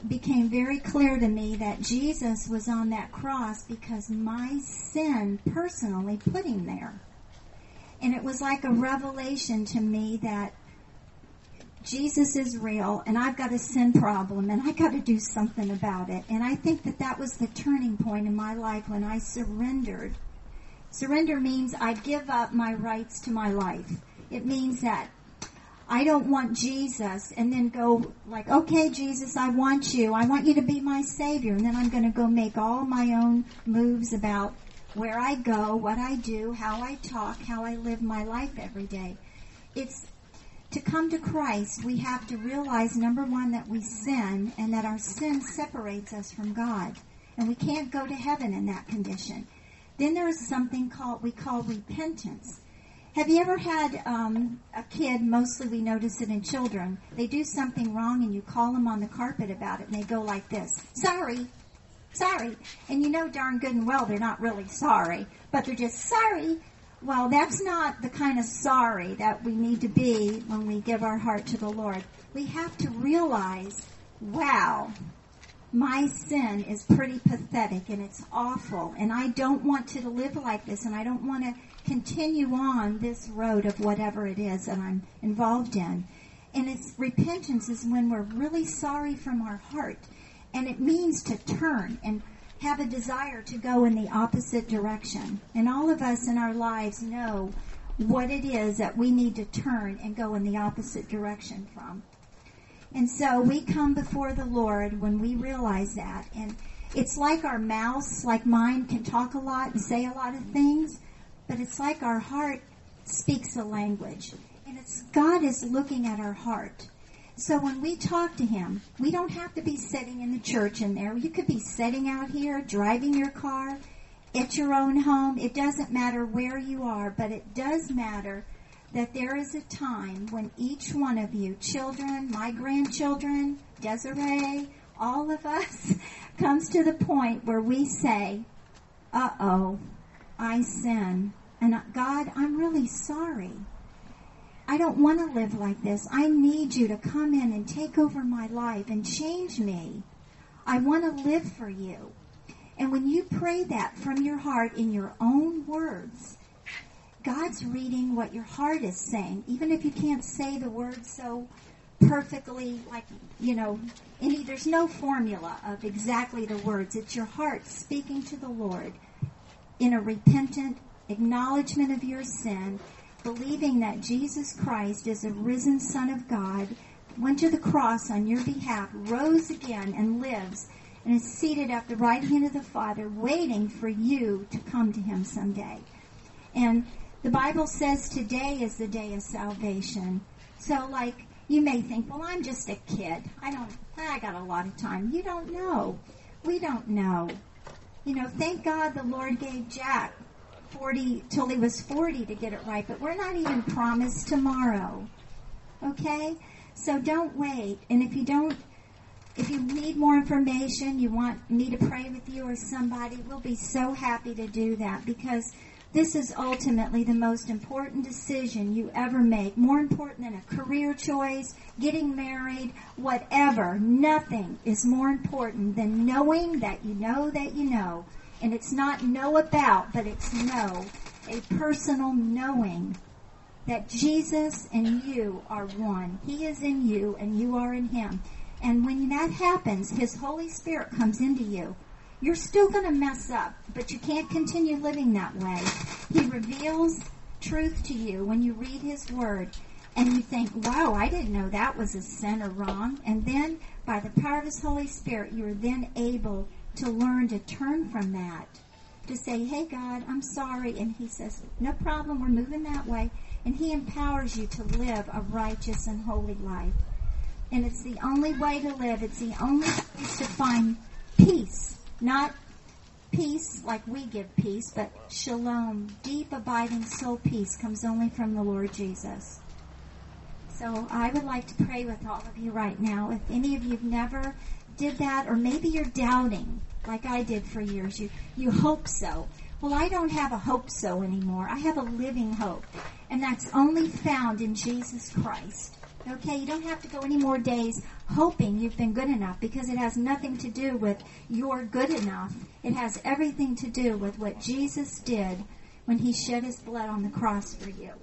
became very clear to me that Jesus was on that cross because my sin personally put him there. And it was like a revelation to me that Jesus is real, and I've got a sin problem, and I've got to do something about it. And I think that that was the turning point in my life when I surrendered. Surrender means I give up my rights to my life. It means that I don't want Jesus and then go like, okay, Jesus, I want you. I want you to be my Savior. And then I'm going to go make all my own moves about where I go, what I do, how I talk, how I live my life every day. It's to come to Christ, we have to realize, number one, that we sin and that our sin separates us from God. And we can't go to heaven in that condition. Then there is something called we call repentance. Have you ever had um, a kid, mostly we notice it in children, they do something wrong and you call them on the carpet about it and they go like this, sorry, sorry. And you know darn good and well they're not really sorry, but they're just sorry. Well, that's not the kind of sorry that we need to be when we give our heart to the Lord. We have to realize, wow, my sin is pretty pathetic and it's awful and I don't want to live like this and I don't want to continue on this road of whatever it is that I'm involved in. And it's repentance is when we're really sorry from our heart. And it means to turn and have a desire to go in the opposite direction. And all of us in our lives know what it is that we need to turn and go in the opposite direction from. And so we come before the Lord when we realize that. And it's like our mouths, like mine, can talk a lot and say a lot of things. But it's like our heart speaks a language. And it's God is looking at our heart. So when we talk to Him, we don't have to be sitting in the church in there. You could be sitting out here, driving your car, at your own home. It doesn't matter where you are, but it does matter that there is a time when each one of you, children, my grandchildren, Desiree, all of us, comes to the point where we say, uh-oh, I sin. And God, I'm really sorry. I don't want to live like this. I need you to come in and take over my life and change me. I want to live for you. And when you pray that from your heart in your own words, God's reading what your heart is saying. Even if you can't say the words so perfectly, like, you know, any, there's no formula of exactly the words. It's your heart speaking to the Lord in a repentant acknowledgement of your sin, believing that Jesus Christ is a risen Son of God, went to the cross on your behalf, rose again and lives, and is seated at the right hand of the Father, waiting for you to come to Him someday. And the Bible says today is the day of salvation. So, like, you may think, well, I'm just a kid. I don't, I got a lot of time. You don't know. We don't know. You know, thank God the Lord gave Jack forty till he was forty to get it right, but we're not even promised tomorrow. Okay? So don't wait. And if you don't, if you need more information, you want me to pray with you or somebody, we'll be so happy to do that, because this is ultimately the most important decision you ever make. More important than a career choice, getting married, whatever. Nothing is more important than knowing that you know that you know. And it's not know about, but it's know. A personal knowing that Jesus and you are one. He is in you and you are in Him. And when that happens, His Holy Spirit comes into you. You're still going to mess up, but you can't continue living that way. He reveals truth to you when you read His Word, and you think, wow, I didn't know that was a sin or wrong. And then, by the power of His Holy Spirit, you are then able to learn to turn from that, to say, hey, God, I'm sorry. And He says, no problem, we're moving that way. And He empowers you to live a righteous and holy life. And it's the only way to live. It's the only place to find peace. Not peace like we give peace, but shalom, deep, abiding soul peace comes only from the Lord Jesus. So I would like to pray with all of you right now. If any of you have never did that, or maybe you're doubting, like I did for years, you, you hope so. Well, I don't have a hope so anymore. I have a living hope, and that's only found in Jesus Christ. Okay, you don't have to go any more days hoping you've been good enough, because it has nothing to do with you're good enough. It has everything to do with what Jesus did when he shed his blood on the cross for you.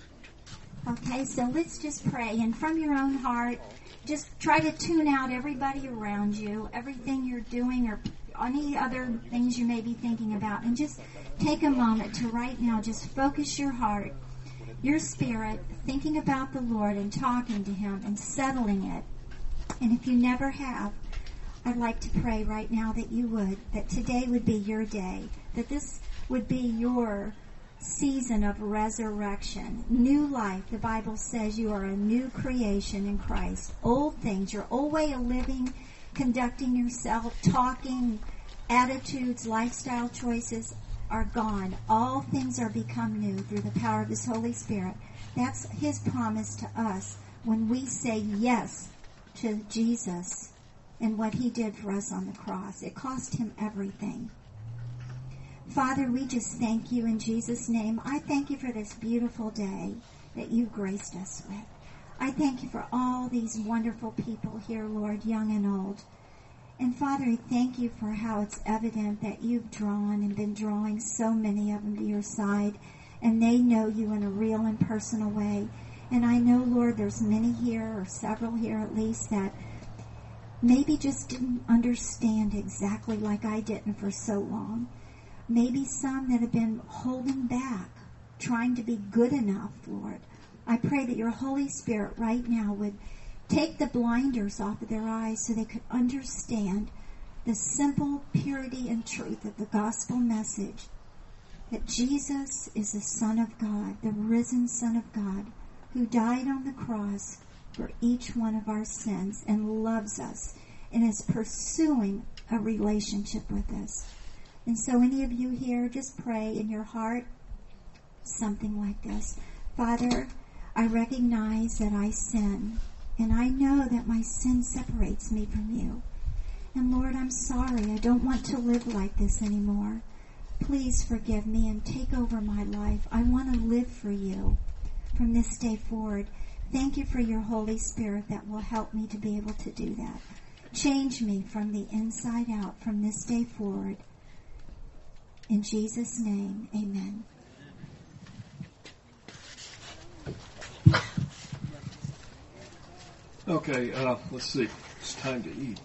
Okay, so let's just pray. And from your own heart, just try to tune out everybody around you, everything you're doing or any other things you may be thinking about. And just take a moment to right now just focus your heart, your spirit, thinking about the Lord and talking to him and settling it. And if you never have, I'd like to pray right now that you would, that today would be your day, that this would be your season of resurrection, new life. The Bible says you are a new creation in Christ. Old things, your old way of living, conducting yourself, talking, attitudes, lifestyle choices are gone. All things are become new through the power of his Holy Spirit. That's his promise to us when we say yes to Jesus and what he did for us on the cross. It cost him everything. Father, we just thank you in Jesus' name. I thank you for this beautiful day that you graced us with. I thank you for all these wonderful people here, Lord, young and old. And Father, I thank you for how it's evident that you've drawn and been drawing so many of them to your side, and they know you in a real and personal way. And I know, Lord, there's many here, or several here at least, that maybe just didn't understand exactly like I didn't for so long. Maybe some that have been holding back, trying to be good enough, Lord. I pray that your Holy Spirit right now would take the blinders off of their eyes so they could understand the simple purity and truth of the gospel message, that Jesus is the Son of God, the risen Son of God, who died on the cross for each one of our sins and loves us and is pursuing a relationship with us. And so any of you here, just pray in your heart something like this. Father, I recognize that I sin, and I know that my sin separates me from you. And Lord, I'm sorry. I don't want to live like this anymore. Please forgive me and take over my life. I want to live for you from this day forward. Thank you for your Holy Spirit that will help me to be able to do that. Change me from the inside out from this day forward. In Jesus' name, amen. Okay, uh, let's see. It's time to eat.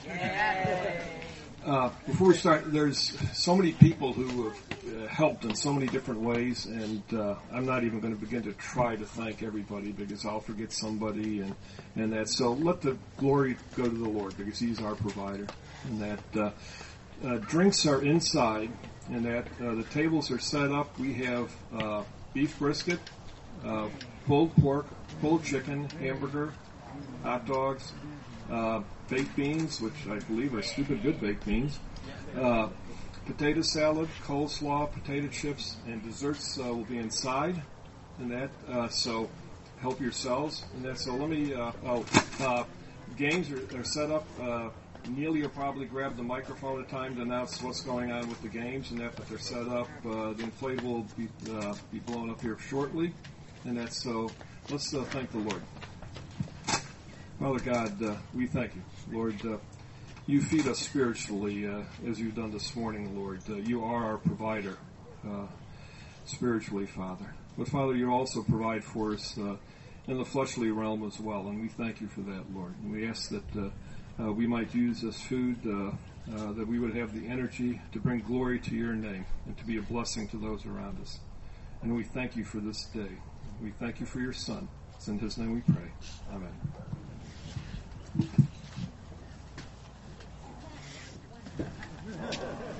Uh, before we start, there's so many people who have uh, helped in so many different ways, and uh, I'm not even going to begin to try to thank everybody because I'll forget somebody and, and that. So let the glory go to the Lord because he's our provider. And that uh, uh, drinks are inside, and that uh, the tables are set up. We have uh, beef brisket, uh, pulled pork, pulled chicken, hamburger, hot dogs, uh, baked beans, which I believe are stupid good baked beans, uh, potato salad, coleslaw, potato chips, and desserts uh, will be inside. And that, uh, so help yourselves. And that, so let me, uh, oh, uh, games are, are set up. Uh, Neil, you'll probably grab the microphone at a time to announce what's going on with the games, and that, but they're set up. Uh, the inflatable will be, uh, be blown up here shortly. And that's so, let's uh, thank the Lord. Father God, uh, we thank you. Lord, uh, you feed us spiritually uh, as you've done this morning, Lord. Uh, you are our provider uh, spiritually, Father. But, Father, you also provide for us uh, in the fleshly realm as well, and we thank you for that, Lord. And we ask that uh, uh, we might use this food, uh, uh, that we would have the energy to bring glory to your name and to be a blessing to those around us. And we thank you for this day. We thank you for your Son. It's in his name we pray. Amen. Yeah.